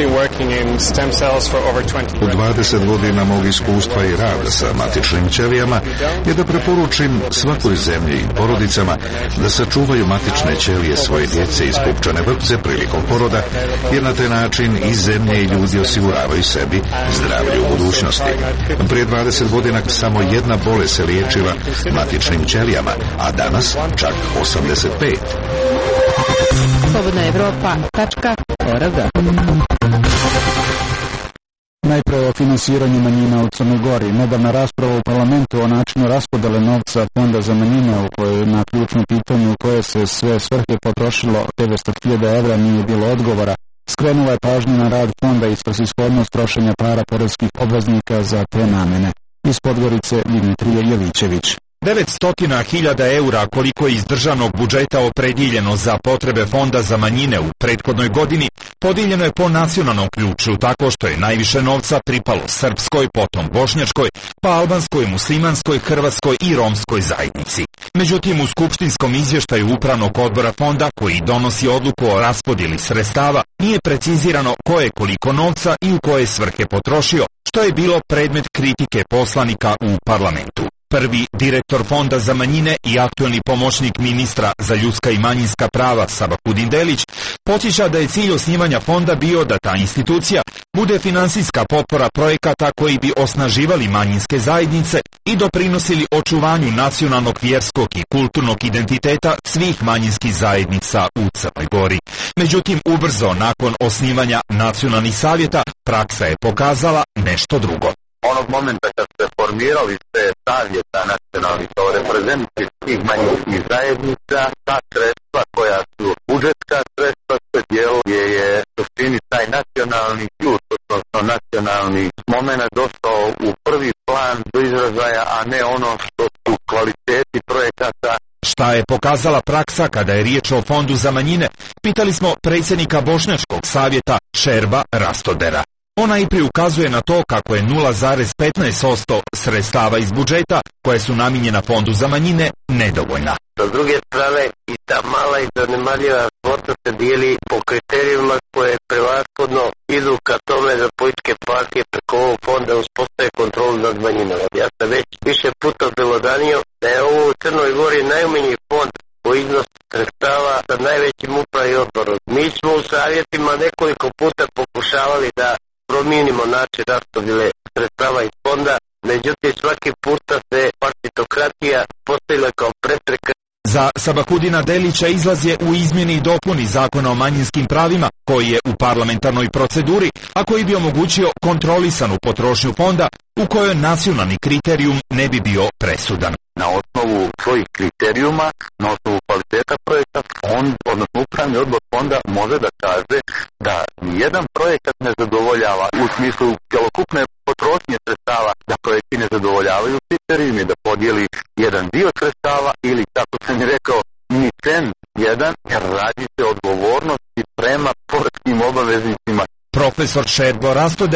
U 20 godina mog iskustva i rada sa matičnim ćelijama je da preporučim svakoj zemlji i porodicama da sačuvaju matične ćelije svoje djece iz pupčane vrpce prilikom poroda, jer na taj način i zemlje i ljudi osiguravaju sebi zdravlje u budućnosti. Prije 20 godina samo jedna bolest se liječila matičnim ćelijama, a danas čak 85. Slobodna Evropa.org. Najpre o finansiranju manjina u Crnoj Gori. Nedavna rasprava u parlamentu o načinu raspodele novca Fonda za manjine, u kojoj na ključno pitanje u koje se sve svrhe potrošilo 900.000 evra nije bilo odgovora, skrenula je pažnju na rad fonda i svrsishodnost trošenja para poreskih obveznika za te namene. Iz Podgorice Dimitrije Jovićević. 900.000 eura koliko je iz državnog budžeta opredjeljeno za potrebe Fonda za manjine u prethodnoj godini podijeljeno je po nacionalnom ključu, tako što je najviše novca pripalo srpskoj, potom bošnjačkoj, pa albanskoj, muslimanskoj, hrvatskoj i romskoj zajednici. Međutim, u skupštinskom izvještaju Upravnog odbora fonda, koji donosi odluku o raspodjeli sredstava, nije precizirano ko je koliko novca i u koje svrhe potrošio, što je bilo predmet kritike poslanika u parlamentu. Prvi direktor Fonda za manjine i aktuelni pomoćnik ministra za ljudska i manjinska prava Sabahudin Delić podsjeća da je cilj osnivanja fonda bio da ta institucija bude finansijska potpora projekata koji bi osnaživali manjinske zajednice i doprinosili očuvanju nacionalnog, vjerskog i kulturnog identiteta svih manjinskih zajednica u Crnoj Gori. Međutim, ubrzo nakon osnivanja nacionalnih savjeta praksa je pokazala nešto drugo. Onog momenta kad se formirali sve savjeta nacionalnih kao reprezentativ svih manjinskih zajednica, ta sredstva koja su budžetska sredstva se dijelo gdje je suštini taj nacionalni ključ, odnosno nacionalni moment došao u prvi plan do izražaja, a ne ono što su kvaliteti projekata. Šta je pokazala praksa kada je riječ o Fondu za manjine, pitali smo predsjednika Bošnjačkog savjeta Šerba Rastodera. Ona i ukazuje na to kako je 0,15% sredstava iz budžeta koje su namijenjena Fondu za manjine nedovoljna. Sa druge strane, i ta mala i zanemarljiva svota se dijeli po kriterijima koje prevashodno idu ka tome da političke partije preko ovog fonda uspostave kontrolu nad manjinama. Ja sam već više puta belodanio da je ovo u Crnoj Gori najmanji fond po iznosu sredstava sa najvećim upravi odborom. Mi smo u savjetima nekoliko puta pokušavali da promijenimo način raspodjele sredstava iz fonda, međutim svaki puta se partitokratija postavila kao prepreka. Za Sabahudina Delića izlaz je u izmjeni i dopuni Zakona o manjinskim pravima, koji je u parlamentarnoj proceduri, a koji bi omogućio kontrolisanu potrošnju fonda, u kojoj nacionalni kriterijum ne bi bio presudan. Na osnovu svojih kriterijuma, na osnovu kvaliteta projekta, fond, odnosno upravni odbor fonda može da kaže da nijedan projekat ne zadovoljava u smislu cjelokupne potrošnje sredstava, da projekti ne zadovoljavaju kriterijumi, da podijeli jedan dio sredstava ili, kako sam i rekao, ni cent jedan, jer radi se odgovornosti prema poreskim obaveznicima. Profesor Šerbo Rastoder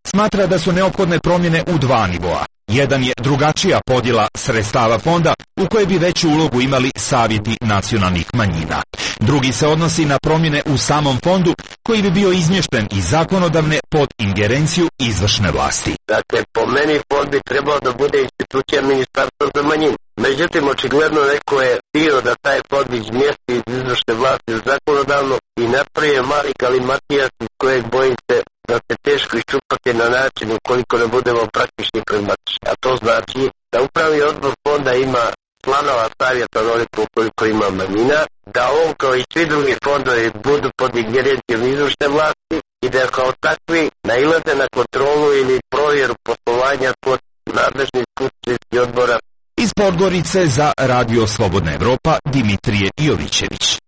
smatra da su neophodne promjene u dva nivoa. Jedan je drugačija podjela sredstava fonda u kojoj bi veću ulogu imali savjeti nacionalnih manjina. Drugi se odnosi na promjene u samom fondu koji bi bio izmješten iz zakonodavne pod ingerenciju izvršne vlasti. Dakle, po meni fond bi trebao da bude institucija Ministarstva za manjinu. Međutim, očigledno neko je htio da taj fond izmjesti iz izvršne vlasti u zakonodavno i napravio mali galimatijas iz kojeg bojim se da se teško iščupati na način ukoliko ne budemo praktični pragmatični. A to znači da upravni odbor fonda ima članova savjeta onoliko koliko ima manjina, da on kao i svi drugi fondovi budu pod ingerencijom izvršne vlasti i da kao takvi nailaze na kontrolu ili provjeru poslovanja kod nadležnih skupštinskih odbora. Iz Podgorice za Radio Slobodna Evropa Dimitrije Jovićević.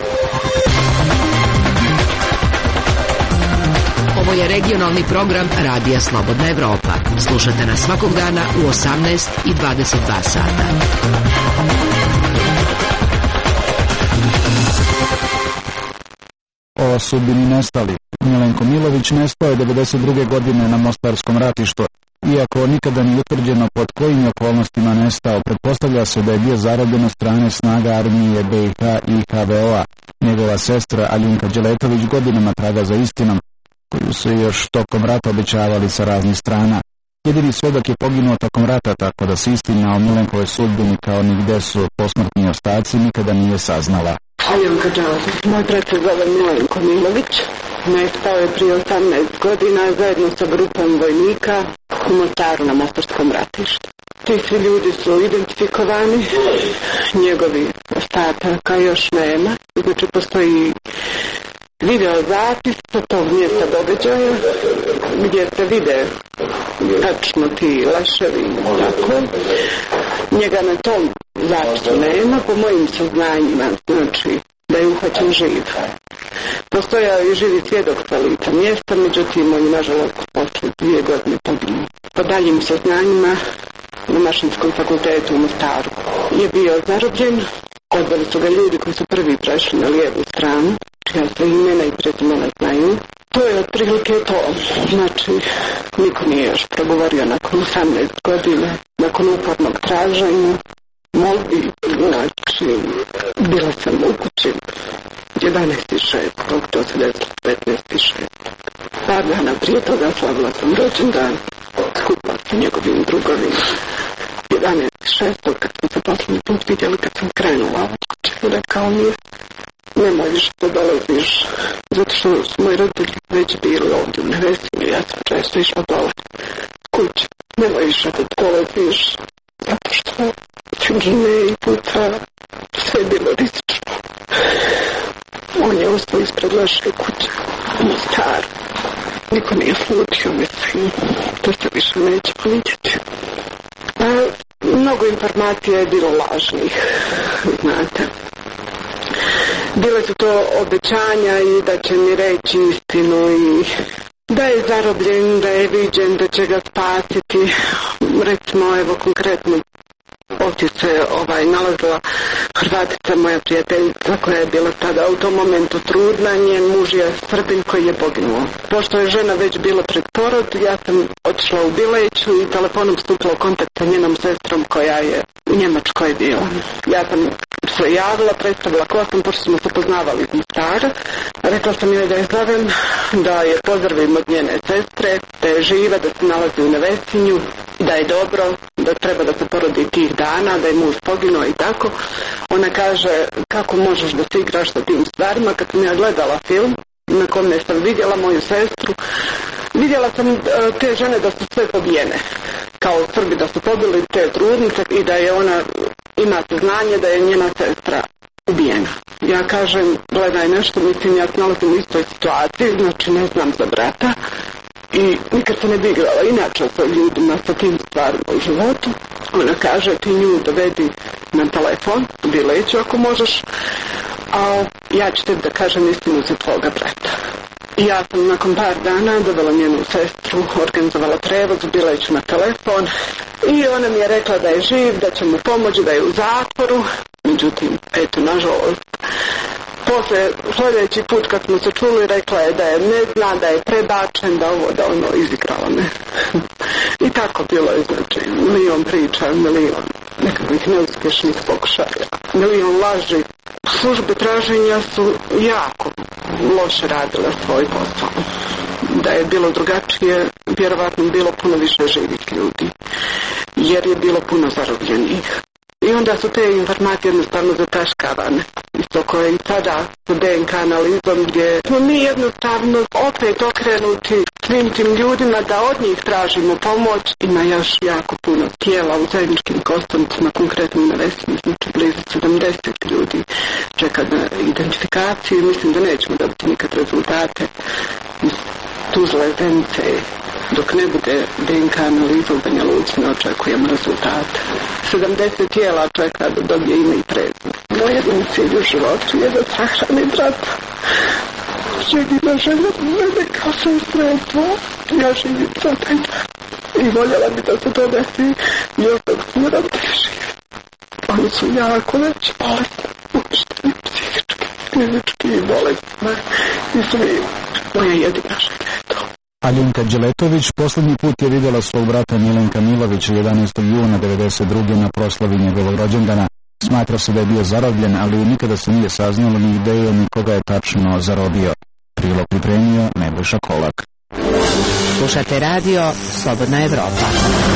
Ovo je regionalni program Radija Slobodna Evropa. Slušate nas svakog dana u 18 i 22 sata. O sudbini nestali. Milenko Milović nestao je 1992. godine na Mostarskom ratištu. Iako nikada nije utvrđeno pod kojim okolnostima nestao, pretpostavlja se da je bio zarobljen od strane snaga armije BiH i HVO-a. Njegova sestra Aljinka Đeletović godinama traga za istinom, koju su još tokom rata obećavali sa raznih strana. Jedini svedok je poginuo tokom rata, tako da se istina o Milenkove sudbini kao nigde su posmrtni ostaci nikada nije saznala. Aljinka Đeletović, moj brat se zove Milenko Milović. Nestao je prije 18 godina zajedno sa grupom vojnika u Mostaru na Mostarskom ratištu. Ti svi ljudi su identifikovani, njegovi ostataka još nema. Znači postoji video zapis sa tog mjesta događaja gdje se vide tačno ti leševi i tako. Njega na tom zapisu nema, po mojim saznanjima, znači da je uhvaćen živ. Postojao je živi svjedok sa lica mjesta, međutim on je nažalost posle 2 godine poginuo. Po daljim saznanjima na Mašinskom fakultetu u Mostaru je bio zarobljen. Odveli su ga ljudi koji su prvi prešli na lijevu stranu, čija se imena i prezimena znaju. To je otprilike to. Znači, niko nije još progovorio nakon 18 godina, nakon upornog traženja, molbi. Znači, bila sam u kući 11.6. To se desilo 15.6. Par dana prije toga slavila sam rođendan, skupila sa njegovim drugovima. 11.6. kad smo se posljednji put vidjeli, kad sam krenula od kuće, rekao mi je, nemoj više da dolaziš, zato što su moji roditelji već bili ovdje u Nevesinju, ja sam često išla dole kuće, nemoj više da dolaziš, zato što čuđene i puta sve je bilo rizično. On je ostao ispred naše kuće, u Mostaru. Niko nije slutio, mislim, da se više neće vidjeti. Mnogo informacija je bilo lažnih, znate. Bile su to obećanja i da će mi reći istinu i da je zarobljen, da je viđen, da će ga spasiti. Recimo, evo konkretno, ovdje se nalazila Hrvatica, moja prijateljica koja je bila tada u tom momentu trudna, njen muž je Srbin koji je poginuo. Pošto je žena već bila pred porod, ja sam otišla u Bileću i telefonom stupila u kontakt sa njenom sestrom koja je u Njemačkoj bila. Ja sam se javila, predstavila ko sam, pošto smo se poznavali iz Mostara. Rekla sam joj da je zovem, da je pozdravim od njene sestre, da je živa, da se nalazi u Nevesinju, da je dobro, da treba da se porodi tih dana, da je muž poginuo i tako. Ona kaže, kako možeš da se igraš sa tim stvarima? Kad sam ja gledala film na kome sam vidjela moju sestru, vidjela sam te žene da su sve pobijene. Kao Srbi da su pobili te trudnice i da je ona, ima saznanje da je njena sestra ubijena. Ja kažem, gledaj nešto, mislim, ja se nalazim u istoj situaciji, znači ne znam za brata. I nikad se ne bi igrala inače sa ljudima, sa tim stvarima u životu. Ona kaže, ti nju dovedi na telefon, u Bileću ako možeš, a ja ću tebi da kažem istinu za tvoga brata. I ja sam nakon par dana dovela njenu sestru, organizovala prevoz u Bileću na telefon i ona mi je rekla da je živ, da će mu pomoći, da je u zatvoru. Međutim, eto, nažalost, po Posle, sljedeći put kad smo se čuli, rekla je da je ne zna, da je prebačen, da ovo, da ono, izigrala me. I tako bilo je, znači, milion priča, milion nekakvih neuspješnih pokušaja, milion laži. Službe traženja su jako loše radile svoj posao. Da je bilo drugačije, vjerovatno bilo puno više živih ljudi, jer je bilo puno zarobljenih. I onda su te informacije jednostavno zataškavane. Isto koje i sada u DNK analizom, gdje smo mi jednostavno opet okrenuti svim tim ljudima da od njih tražimo pomoć. Ima još jako puno tijela u zajedničkim kostanicima, konkretno na Vesni, znači blizu 70 ljudi čeka na identifikaciju. Mislim da nećemo dobiti nikad rezultate iz Tuzle, Zenice. Dok ne bude DNK analiza u Banja Luci, ne očekujemo rezultate. 70 tijela čeka da dobije ime i prezime. Moj jedin cilj u životu je da sahrani brata. Jedina želja mene kao sestrestvo. Ja živim za taj dan. I voljela bi da se to desi još dok smiram da živi. Oni su jako već bolestni, uništeni psihički, klinički i bolestni. I svi. Moja jedina želja je to. Aljunka Đeletović posljednji put je vidjela svog brata Milenka Milovića 11. juna 1992. na proslavi njegovog rođendana. Smatra se da je bio zarobljen, ali nikada se nije saznalo ni ideje ni koga je tačno zarobio. Prilog pripremio Nebojša Kolak. Slušate radio Slobodna Evropa.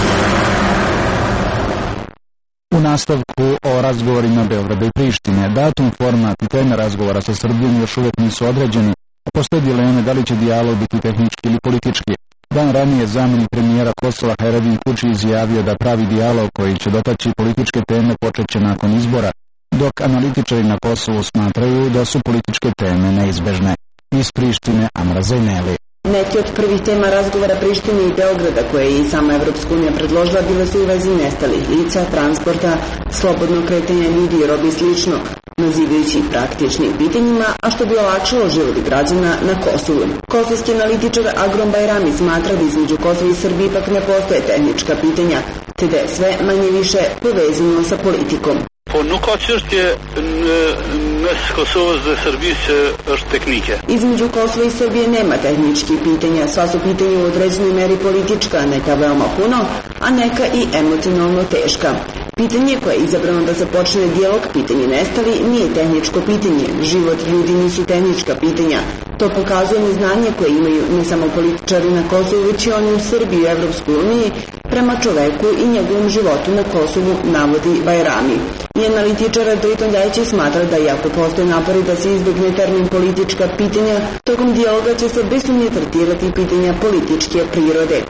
U nastavku o razgovorima Beograda i Prištine, datum, format i teme razgovora sa Srbijom još uvijek nisu određeni. Postoje dileme da li će dijalog biti tehnički ili politički. Dan ranije zamjenik premijera Kosova Hajredin Kuči izjavio da pravi dijalog koji će dotaći političke teme počet će nakon izbora, dok analitičari na Kosovu smatraju da su političke teme neizbežne. Iz Prištine Amra Zajneli. Neki od prvih tema razgovora Prištine i Beograda koje je i sama Evropska unija predložila bile su u vezi nestalih lica, transporta, slobodnog kretanja ljudi, robe i slično, nazivajući praktičnim pitanjima, a što bi olakšalo život građana na Kosovu. Kosovski analitičar Agrom Bajrami smatra da između Kosova i Srbije ipak ne postoje tehnička pitanja, te da je sve manje više povezano sa politikom. Po nuk ka çështje mes Kosovës dhe Serbisë është teknike. Između Kosova i Srbije nema tehničkih pitanja, sva su pitanja u određenoj meri politička, neka veoma puno, a neka i emocionalno teška. Pitanje koje je izabrano da se počne dijalog, pitanje nestali, nije tehničko pitanje. Život ljudi nisu tehnička pitanja. To pokazuje neznanje koje imaju ne samo političari na Kosovu, već i oni u Srbiji i Evropskoj uniji prema čoveku i njegovom životu na Kosovu, navodi Bajrami. I analitičar Dojton Ljajić smatra da iako postoje napori da se izbjegne termin politička pitanja, tokom dijaloga će se bez sumnje tretirati pitanja političke prirode.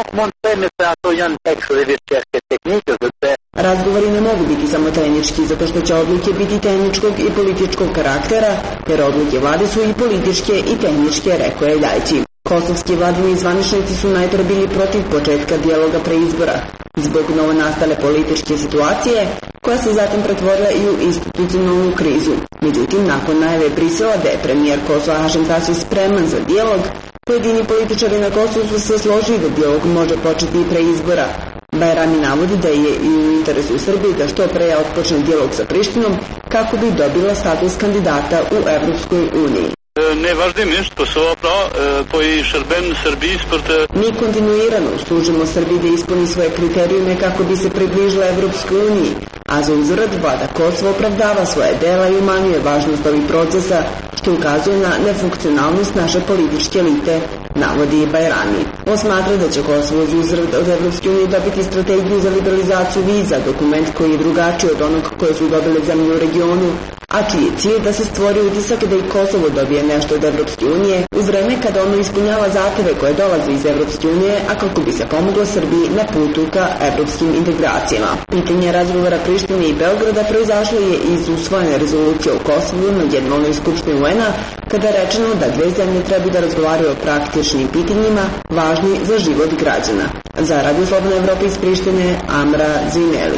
Razgovori ne mogu biti samo tehnički, zato što će odluke biti tehničkog i političkog karaktera, jer odluke vlade su i političke i tehničke, rekao je Ljajić. Kosovski vladini zvaničnici su najpre bili protiv početka dijaloga pre izbora, zbog novonastale političke situacije, koja se zatim pretvorila i u institucionalnu krizu. Međutim, nakon najave Brisela da je premijer Kosova Hašim Tači spreman za dijalog, pojedini političari na Kosovu su se složili da dijalog može početi i pre izbora. Bajrami navodi da je i u interesu Srbije da što pre otpočne dijalog sa Prištinom kako bi dobila status kandidata u Evropskoj uniji. Ne vazhdimisht Kosova po i shërben Serbisë për të... Mi kontinuirano služimo Srbiji da ispuni svoje kriterijume kako bi se približila Evropskoj uniji, a za uzvrat vlada Kosova opravdava svoje dela i umanjuje važnost ovih procesa, što ukazuje na nefunkcionalnost naše političke elite, navodi Bajrami. On smatra da će Kosovo za uzvrat od Evropske unije dobiti strategiju za liberalizaciju viza, dokument koji je drugačiji od onog koje su dobile zemlje u regionu, a čiji je cilj da se stvori utisak da i Kosovo dobije nešto od Evropske unije u vreme kada ono ispunjava zahteve koje dolaze iz Evropske unije, a kako bi se pomoglo Srbiji na putu ka evropskim integracijama. Pitanje razgovora Prištine i Beograda proizašlo je iz usvojene rezolucije o Kosovu na Generalnoj skupštini UN-a, kada je rečeno da dve zemlje treba da razgovaraju o praktičnim pitanjima važni za život građana. Za Radio Slobodna Evropa iz Prištine, Amra Zajneli.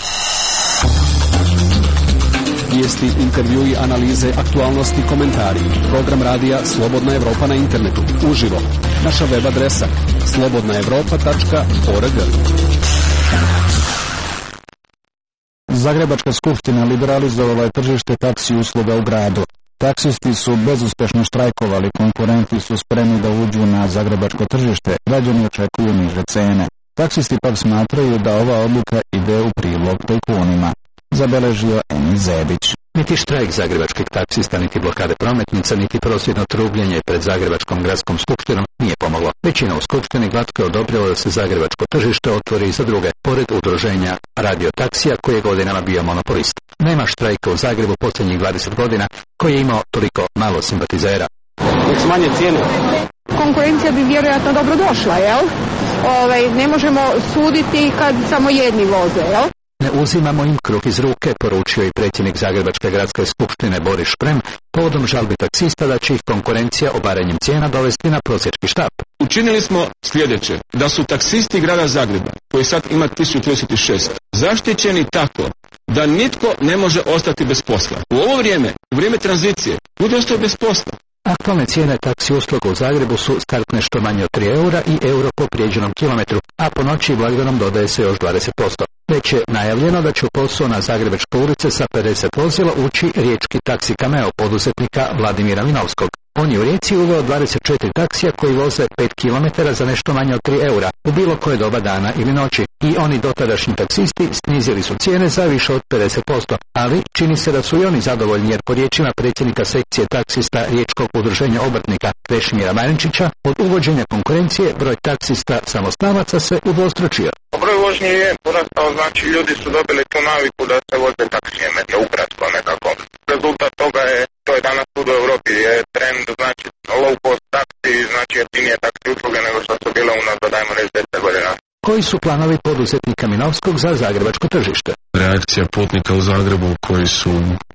Vijesti, intervjui, analize, aktualnosti, komentari. Program radija Slobodna Evropa na internetu. Uživo. Naša web adresa slobodnaevropa.org. Zagrebačka skupština liberalizovala je tržište taksi usluga u gradu. Taksisti su bezuspešno štrajkovali, konkurenti su spremni da uđu na zagrebačko tržište, građani očekuju niže cene. Taksisti pak smatraju da ova odluka ide u prilog tajkunima, zabeležio Emil Zebić. Niti štrajk zagrebačkih taksista, niti blokade prometnica, niti prosvjedno trubljenje pred Zagrebačkom gradskom skupštinom nije pomoglo. Većina u skupštini glatko je odobrila da se zagrebačko tržište otvori i za druge, pored udruženja Radio Taksija koji je godinama bio monopolist. Nema štrajka u Zagrebu posljednjih 20 godina koji je imao toliko malo simpatizera. Nek smanje cijenu. Konkurencija bi vjerojatno dobro došla, jel? Ne možemo suditi kad samo jedni voze, jel? Ne uzimamo im kruh iz ruke, poručio i predsjednik Zagrebačke gradske skupštine Boris Šprem povodom žalbi taksista da će ih konkurencija obaranjem cijena dovesti na prosječki štap. Učinili smo sljedeće, da su taksisti grada Zagreba, koji sad ima 1036, zaštićeni tako da nitko ne može ostati bez posla. U ovo vrijeme, u vrijeme tranzicije, ljudi ostaju bez posla. Aktualne cijene taksi usluga u Zagrebu su startne što manje od 3 eura i euro po prijeđenom kilometru, a po noći i blagdanom dodaje se još 20%. Već je najavljeno da će u posao na Zagrebačke ulice sa 50 vozila ući riječki taksi Cameo poduzetnika Vladimira Vinovskog. On je u Rijeci uveo 24 taksija koji voze 5 km za nešto manje od 3 eura u bilo koje doba dana ili noći i oni dotadašnji taksisti snizili su cijene za više od 50%, ali čini se da su i oni zadovoljni jer po riječima predsjednika sekcije taksista Riječkog udruženja obrtnika Krešimira Marinčića od uvođenja konkurencije broj taksista samostalnaca se udvostručio. Broj vožnje je porastao, znači ljudi su dobili tu naviku da se voze taksijem, ukratko nekako. Rezultat toga je, to je danas u Europi, je trend, znači low cost taksi, znači jeftinije taksi usluge nego što su bile unazad, dajmo reći 10 godina. Koji su planovi poduzetnika Minovskog za zagrebačko tržište? Reakcija putnika u Zagrebu koji su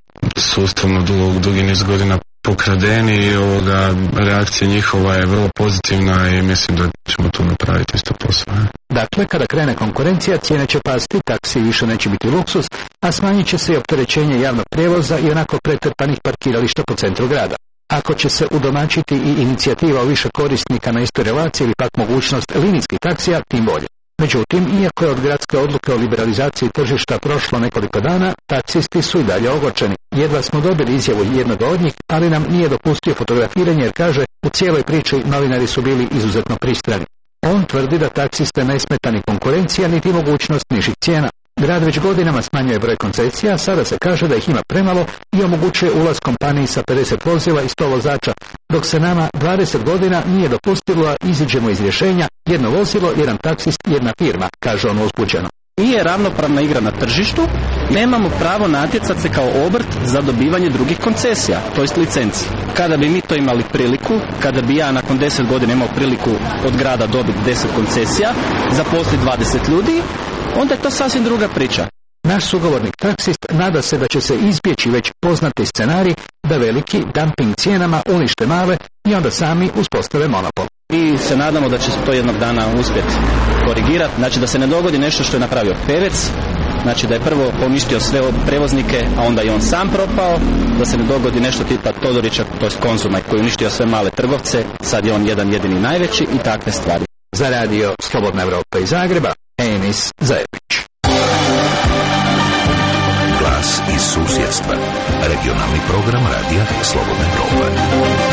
sustavno dugi niz godina pokradeni i reakcija njihova je vrlo pozitivna i mislim da ćemo tu napraviti isto posao. Dakle, kada krene konkurencija, cijene će pasti, taksi više neće biti luksus, a smanjit će se i opterećenje javnog prijevoza i onako pretrpanih parkirališta po centru grada. Ako će se udomačiti i inicijativa o više korisnika na istoj relaciji ili pak mogućnost linijskih taksija, tim bolje. Međutim, iako je od gradske odluke o liberalizaciji tržišta prošlo nekoliko dana, taksisti su i dalje ogorčeni. Jedva smo dobili izjavu jednog od njih, ali nam nije dopustio fotografiranje jer kaže, u cijeloj priči novinari su bili izuzetno pristrani. On tvrdi da taksiste ne smeta ni konkurencija, niti mogućnost nižih cijena. Grad već godinama smanjuje broj koncesija, sada se kaže da ih ima premalo i omogućuje ulaz kompaniji sa 50 vozila i 100 vozača, dok se nama 20 godina nije dopustilo da iziđemo iz rješenja jedno vozilo, jedan taksist, jedna firma, kaže on uzbuđeno. Nije ravnopravna igra na tržištu, nemamo pravo natjecati se kao obrt za dobivanje drugih koncesija, to jest licenci. Kada bi mi to imali priliku, kada bi ja nakon 10 godina imao priliku od grada dobiti 10 koncesija, zaposliti 20 ljudi, onda je to sasvim druga priča. Naš sugovornik taksist nada se da će se izbjeći već poznati scenarij da veliki dumping cijenama unište male i onda sami uspostave monopol. I se nadamo da će to jednog dana uspjeti korigirati, znači da se ne dogodi nešto što je napravio Pevec, znači da je prvo poništio sve prevoznike, a onda i on sam propao, da se ne dogodi nešto tipa Todorića, to je Konzuma koji je uništio sve male trgovce, sad je on jedan jedini najveći i takve stvari. Za radio Slobodna Evropa iz Zagreba, Enis Zajepić. Glas iz susjedstva. Regionalni program radija Slobodna Evropa.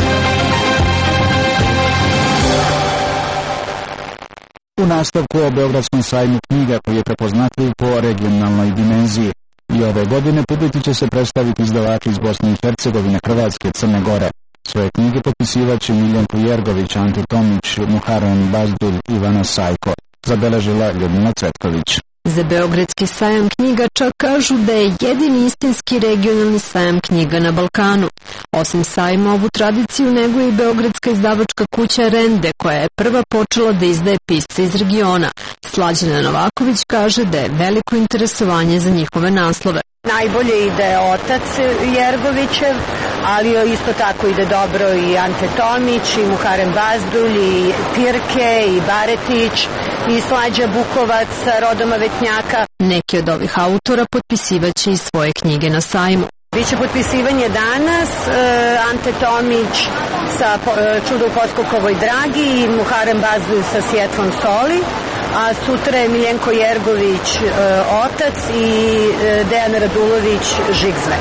U nastavku o Beogradskom sajmu knjiga koji je prepoznatljiv po regionalnoj dimenziji. I ove godine publici će se predstaviti izdavači iz Bosne i Hercegovine, Hrvatske, Crne Gore. Svoje knjige potpisivaće Miljenko Jergović, Ante Tomić, Muharrem Bazdulj, Ivana Sajko, zabeležila Ljudmila Cvetković. Za Beogradski sajam knjiga čak kažu da je jedini istinski regionalni sajam knjiga na Balkanu. Osim sajma, ovu tradiciju neguje i beogradska izdavačka kuća Rende, koja je prva počela da izdaje pisce iz regiona. Slađana Novaković kaže da je veliko interesovanje za njihove naslove. Najbolje ide otac Jergovićev, ali isto tako ide dobro i Ante Tomić, i Muharrem Bazdulj, i Pirke, i Baretić, i Slađa Bukovac sa rodoma Vetnjaka. Neki od ovih autora potpisivaće i svoje knjige na sajmu. Biće potpisivanje danas, Ante Tomić sa Čudo u Poskokovoj Dragi i Muharrem Bazdulj sa Sjetvom Soli, a sutra je Miljenko Jergović otac i Dejan Radulović Žigzve.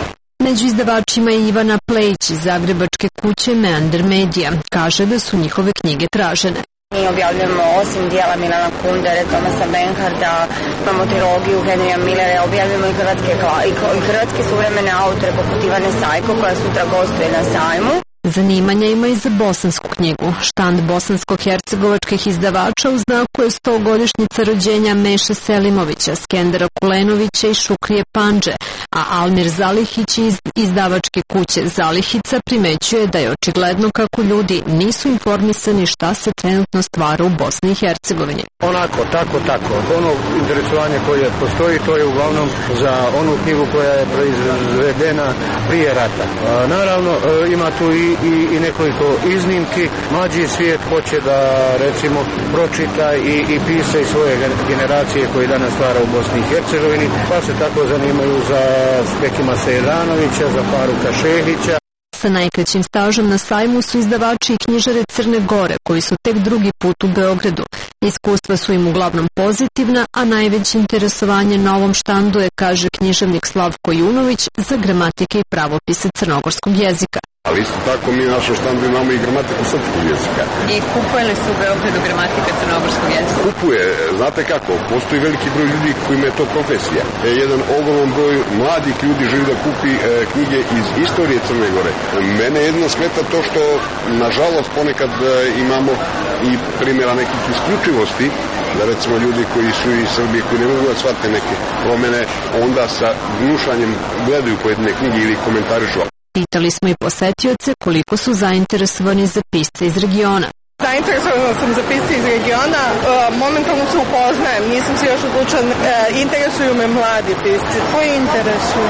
Među izdavačima je Ivana Plejić iz zagrebačke kuće Meander Media. Kaže da su njihove knjige tražene. Mi objavljujemo osim dijela Milana Kundere, Tomasa Benharda, imamo trilogiju Henrya Millera, objavljujemo i hrvatske suvremene autore poput Ivane Sajko koja sutra gostuje na sajmu. Zanimanja ima i za bosansku knjigu. Štand bosansko-hercegovačkih izdavača u znaku je 100-godišnjica rođenja Meše Selimovića, Skendera Kulenovića i Šukrije Pandže, a Almir Zalihić iz izdavačke kuće Zalihica primećuje da je očigledno kako ljudi nisu informisani šta se trenutno stvara u Bosni i Hercegovini. Onako, tako. Ono interesovanje koje postoji, to je uglavnom za onu knjigu koja je proizvedena prije rata. Naravno, ima tu i nekoliko iznimki. Mlađi svijet hoće da, recimo, pročita i pisa iz svoje generacije koji danas stvara u Bosni i Hercegovini, pa se tako zanimaju za Bekima Sejdanovića, za Faruka Šehića. Sa najkraćim stažom na sajmu su izdavači i knjižare Crne Gore, koji su tek drugi put u Beogradu. Iskustva su im uglavnom pozitivna, a najveće interesovanje na ovom štandu je, kaže književnik Slavko Junović, za gramatike i pravopise crnogorskog jezika. Ali isto tako mi na našem štandu imamo i gramatiku srpskog jezika. I kupuje li se u Beogradu gramatika crnogorskog jezika? Kupuje, znate kako, postoji veliki broj ljudi kojima je to profesija. Jedan ogroman broj mladih ljudi želi da kupi knjige iz istorije Crne Gore. Mene jedino smeta to što, nažalost, ponekad imamo i primjera nekih isključivosti, da recimo ljudi koji su iz Srbije, koji ne mogu da shvate neke promene, onda sa gnušanjem gledaju pojedine knjige ili komentarišu. Pitali smo i posetioce koliko su zainteresovani za pisce iz regiona. Zainteresovana sam za pisce iz regiona, momentalno se upoznajem, nisam se još odlučila, interesuju me mladi pisci. Koji interesuju?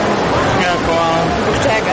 Zbog čega?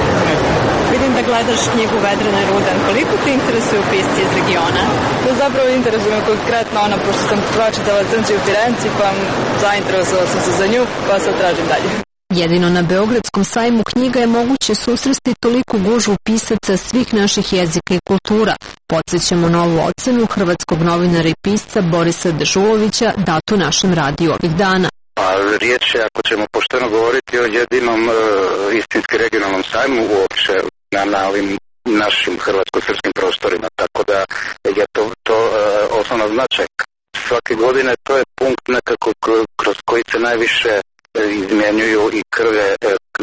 Vidim da gledaš knjigu Vedrana Rudan, koliko te interesuju pisci iz regiona? Zapravo interesuju me konkretno ona, pošto sam pročitala Crnci u Firenci, pa zainteresovala sam se za nju, pa sad tražim dalje. Jedino na Beogradskom sajmu knjiga je moguće susresti toliko gužvu pisaca svih naših jezika i kultura. Podsjećamo novu ocenu hrvatskog novinara i pisca Borisa Dežulovića datu našem radiju ovih dana. Riječ je, ako ćemo pošteno govoriti, o jedinom istinski regionalnom sajmu uopće na ovim našim hrvatsko-srpskim prostorima, tako da je to osnovna značajka. Svake godine to je punkt nekako kroz koji se najviše izmjenjuju i krve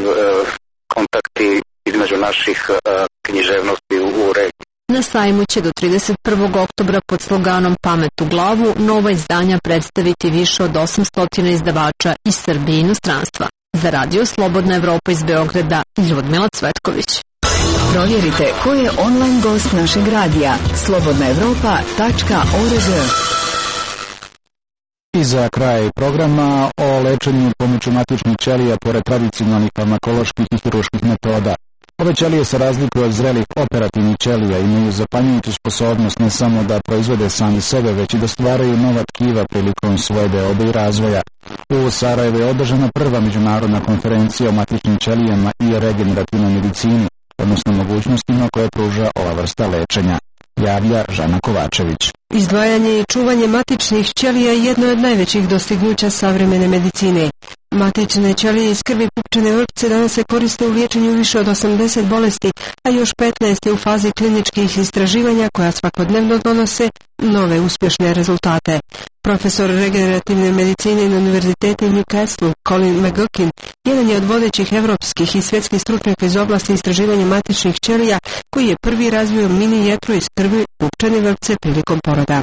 kontakti između naših književnosti u regiji. Na sajmu će do 31. oktobra pod sloganom Pamet u glavu nova izdanja predstaviti više od 800 izdavača iz Srbije i inostranstva. Za Radio Slobodna Evropa iz Beograda, Ljudmila Cvetković. Provjerite ko je online gost našeg radija slobodnaevropa.org. I za kraj programa o lečenju pomoću matičnih ćelija pored tradicionalnih farmakoloških i hiruških metoda. Ove ćelije se razlikuju od zrelih operativnih ćelija, imaju zapanjujuću sposobnost ne samo da proizvode sami sebe, već i da stvaraju nova tkiva prilikom svoje deobe i razvoja. U Sarajevu je održana prva međunarodna konferencija o matičnim ćelijama i regenerativnoj medicini, odnosno mogućnostima koje pruža ova vrsta lečenja, javlja Žana Kovačević. Izdvajanje i čuvanje matičnih ćelija je jedno od najvećih dostignuća savremene medicine. Matične ćelije iz krvi pupčane vrpce danas se koriste u liječenju više od 80 bolesti, a još 15 je u fazi kliničkih istraživanja koja svakodnevno donose nove uspješne rezultate. Profesor regenerativne medicine na Univerzitetu u Newcastle, Colin McGuckin, jedan je od vodećih evropskih i svjetskih stručnjaka iz oblasti istraživanja matičnih ćelija, koji je prvi razvio mini jetru iz krvi pupčane vrpce prilikom poroda.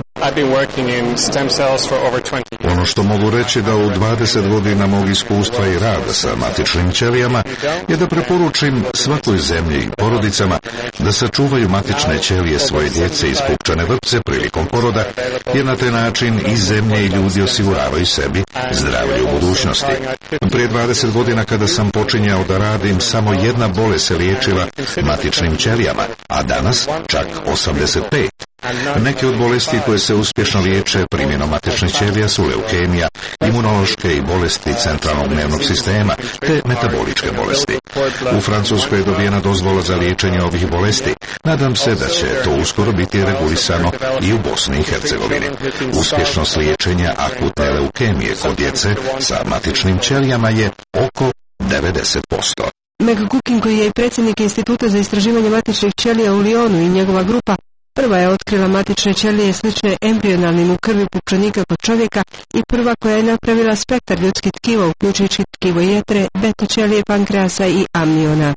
Ono što mogu reći da u 20 godina mog iskustva i rada sa matičnim ćelijama je da preporučim svakoj zemlji i porodicama da sačuvaju matične ćelije svoje djece iz pupčane vrpce prilikom poroda, jer na taj način i zemlje i ljudi osiguravaju sebi zdravlje u budućnosti. Prije 20 godina kada sam počinjao da radim, samo jedna bolest se liječila matičnim ćelijama, a danas čak 85. Neke od bolesti koje se uspješno liječe primjenom matičnih ćelija su leukemija, imunološke i bolesti centralnog nervnog sistema, te metaboličke bolesti. U Francuskoj je dobijena dozvola za liječenje ovih bolesti. Nadam se da će to uskoro biti regulisano i u Bosni i Hercegovini. Uspješnost liječenja akutne leukemije kod djece sa matičnim ćelijama je oko 90%. Meg Cookin, koji je i predsjednik Instituta za istraživanje matičnih ćelija u Lyonu, i njegova grupa prva je otkrila matične ćelije slične embrionalnim u krvi pupčanika kod čovjeka i prva koja je napravila spektar ljudskih tkiva, uključujući tkivo jetre, beta ćelije pankreasa i amniona.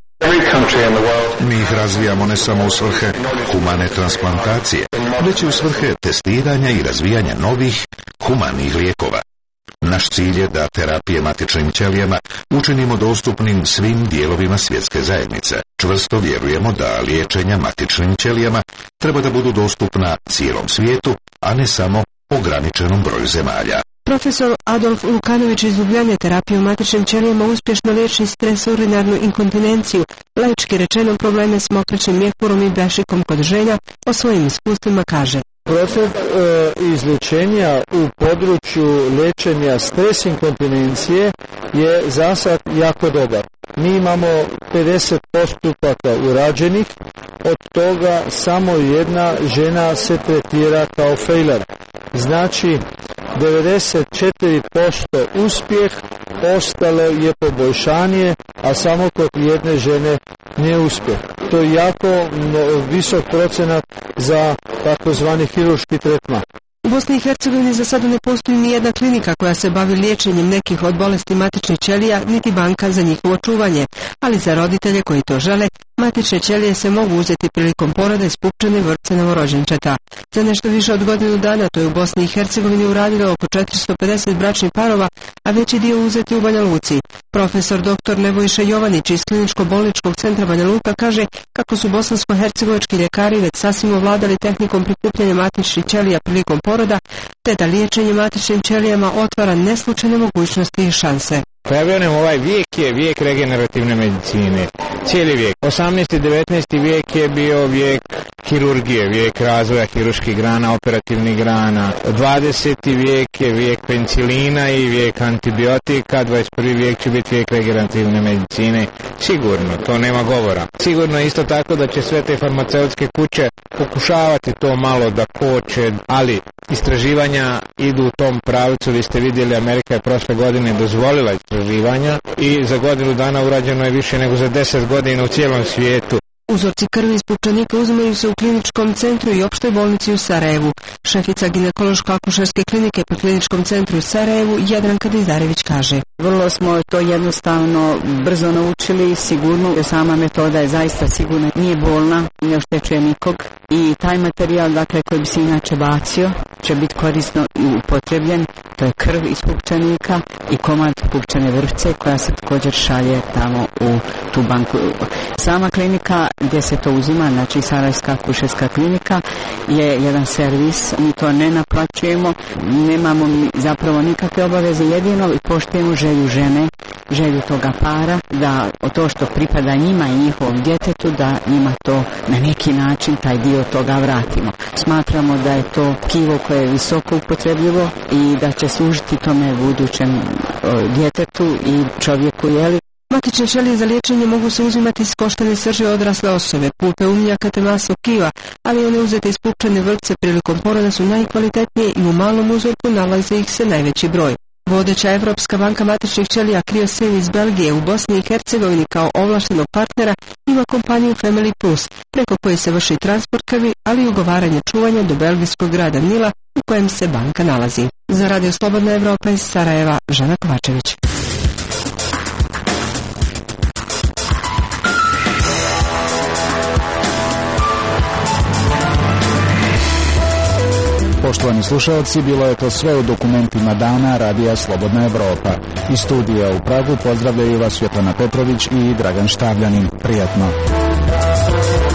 Mi ih razvijamo ne samo u svrhe humane transplantacije, već i u svrhe testiranja i razvijanja novih humanih lijekova. Naš cilj je da terapije matičnim ćelijama učinimo dostupnim svim dijelovima svjetske zajednice. Čvrsto vjerujemo da liječenja matičnim ćelijama treba da budu dostupna cijelom svijetu, a ne samo ograničenom broju zemalja. Profesor Adolf Lukanović iz Ljubljane terapiju matičnim ćelijama uspješno liječi stres, urinarnu inkontinenciju, laički rečeno probleme s mokraćnim mjehkurom i bešikom kod žena, o svojim iskustvima kaže. Proces izlječenja u području liječenja stres inkontinencije je za sad jako dobar. Mi imamo 50 postupaka urađenih, od toga samo jedna žena se tretira kao failure. Znači 94% uspjeh, ostalo je poboljšanje, a samo kod jedne žene neuspjeh. To je jako visok procenat za takozvani hirurški tretman. U Bosni i Hercegovini za sada ne postoji ni jedna klinika koja se bavi liječenjem nekih od bolesti matičnih ćelija, niti banka za njihovo čuvanje, ali za roditelje koji to žele, matične ćelije se mogu uzeti prilikom poroda iz pupčane vrpce novorođenčeta. Za nešto više od godinu dana to je u Bosni i Hercegovini uradilo oko 450 bračnih parova, a veći dio uzeti u Banja Luci. Profesor dr. Nebojša Jovanić iz Kliničko-bolničkog centra Banja Luka kaže kako su bosansko-hercegovački ljekari već sasvim ovladali tehnikom prikupljanja matičnih ćelija prilikom poroda, te da liječenje matičnim ćelijama otvara neslučajne mogućnosti i šanse. Pa ja vjerujem, ovaj vijek je vijek regenerativne medicine. Cijeli vijek. 18. i 19. vijek je bio vijek kirurgije, vijek razvoja kirurških grana, operativnih grana. 20. vijek je vijek penicilina i vijek antibiotika. 21. vijek će biti vijek regenerativne medicine. Sigurno, to nema govora. Sigurno isto tako da će sve te farmaceutske kuće pokušavati to malo da koče, ali istraživanja idu u tom pravcu. Vi ste vidjeli, Amerika je prošle godine dozvolila istraživanja i za godinu dana urađeno je više nego za 10 godina u cijelom svijetu. Uzorci krvi iz pupčanika uzimaju se u kliničkom centru i opštoj bolnici u Sarajevu. Šefica ginekološko-akušerske klinike po kliničkom centru u Sarajevu, Jadranka Dizarević, kaže. Vrlo smo to jednostavno brzo naučili, sigurno, sama metoda je zaista sigurna, nije bolna, ne oštećuje nikog i taj materijal, dakle, koji bi se inače bacio, će biti korisno i upotrebljen. To je krv iz pupčanika i komad pupčane vrpce koja se također šalje tamo u tu banku. Sama klinika gdje se to uzima, znači Sarajevska akušerska klinika, je jedan servis, mi to ne naplaćujemo, nemamo zapravo nikakve obaveze, jedino i poštujemo želju žene, želju toga para, da to što pripada njima i njihovom djetetu, da njima to na neki način taj dio toga vratimo. Smatramo da je to tkivo koje je visoko upotrebljivo i da će služiti tome budućem djetetu i čovjeku, jeli. Matične ćelije za liječenje mogu se uzimati iz koštane srže odrasle osobe, pulpe umnjaka te masnog tkiva, ali one uzete iz pupčane vrpce prilikom poroda su najkvalitetnije i u malom uzorku nalazi ih se najveći broj. Vodeća Evropska banka matičnih ćelija Kriosel iz Belgije u Bosni i Hercegovini kao ovlaštenog partnera ima kompaniju Family Plus, preko koje se vrši transport krvi, ali i ugovaranje čuvanja do belgijskog grada Nila u kojem se banka nalazi. Za Radio Slobodna Evropa iz Sarajeva, Žana Kovačević. Poštovani slušalci, bilo je to sve u dokumentima dana Radija Slobodna Evropa. Iz studija u Pragu pozdravljaju vas Svetlana Petrović i Dragan Štavljanin. Prijatno.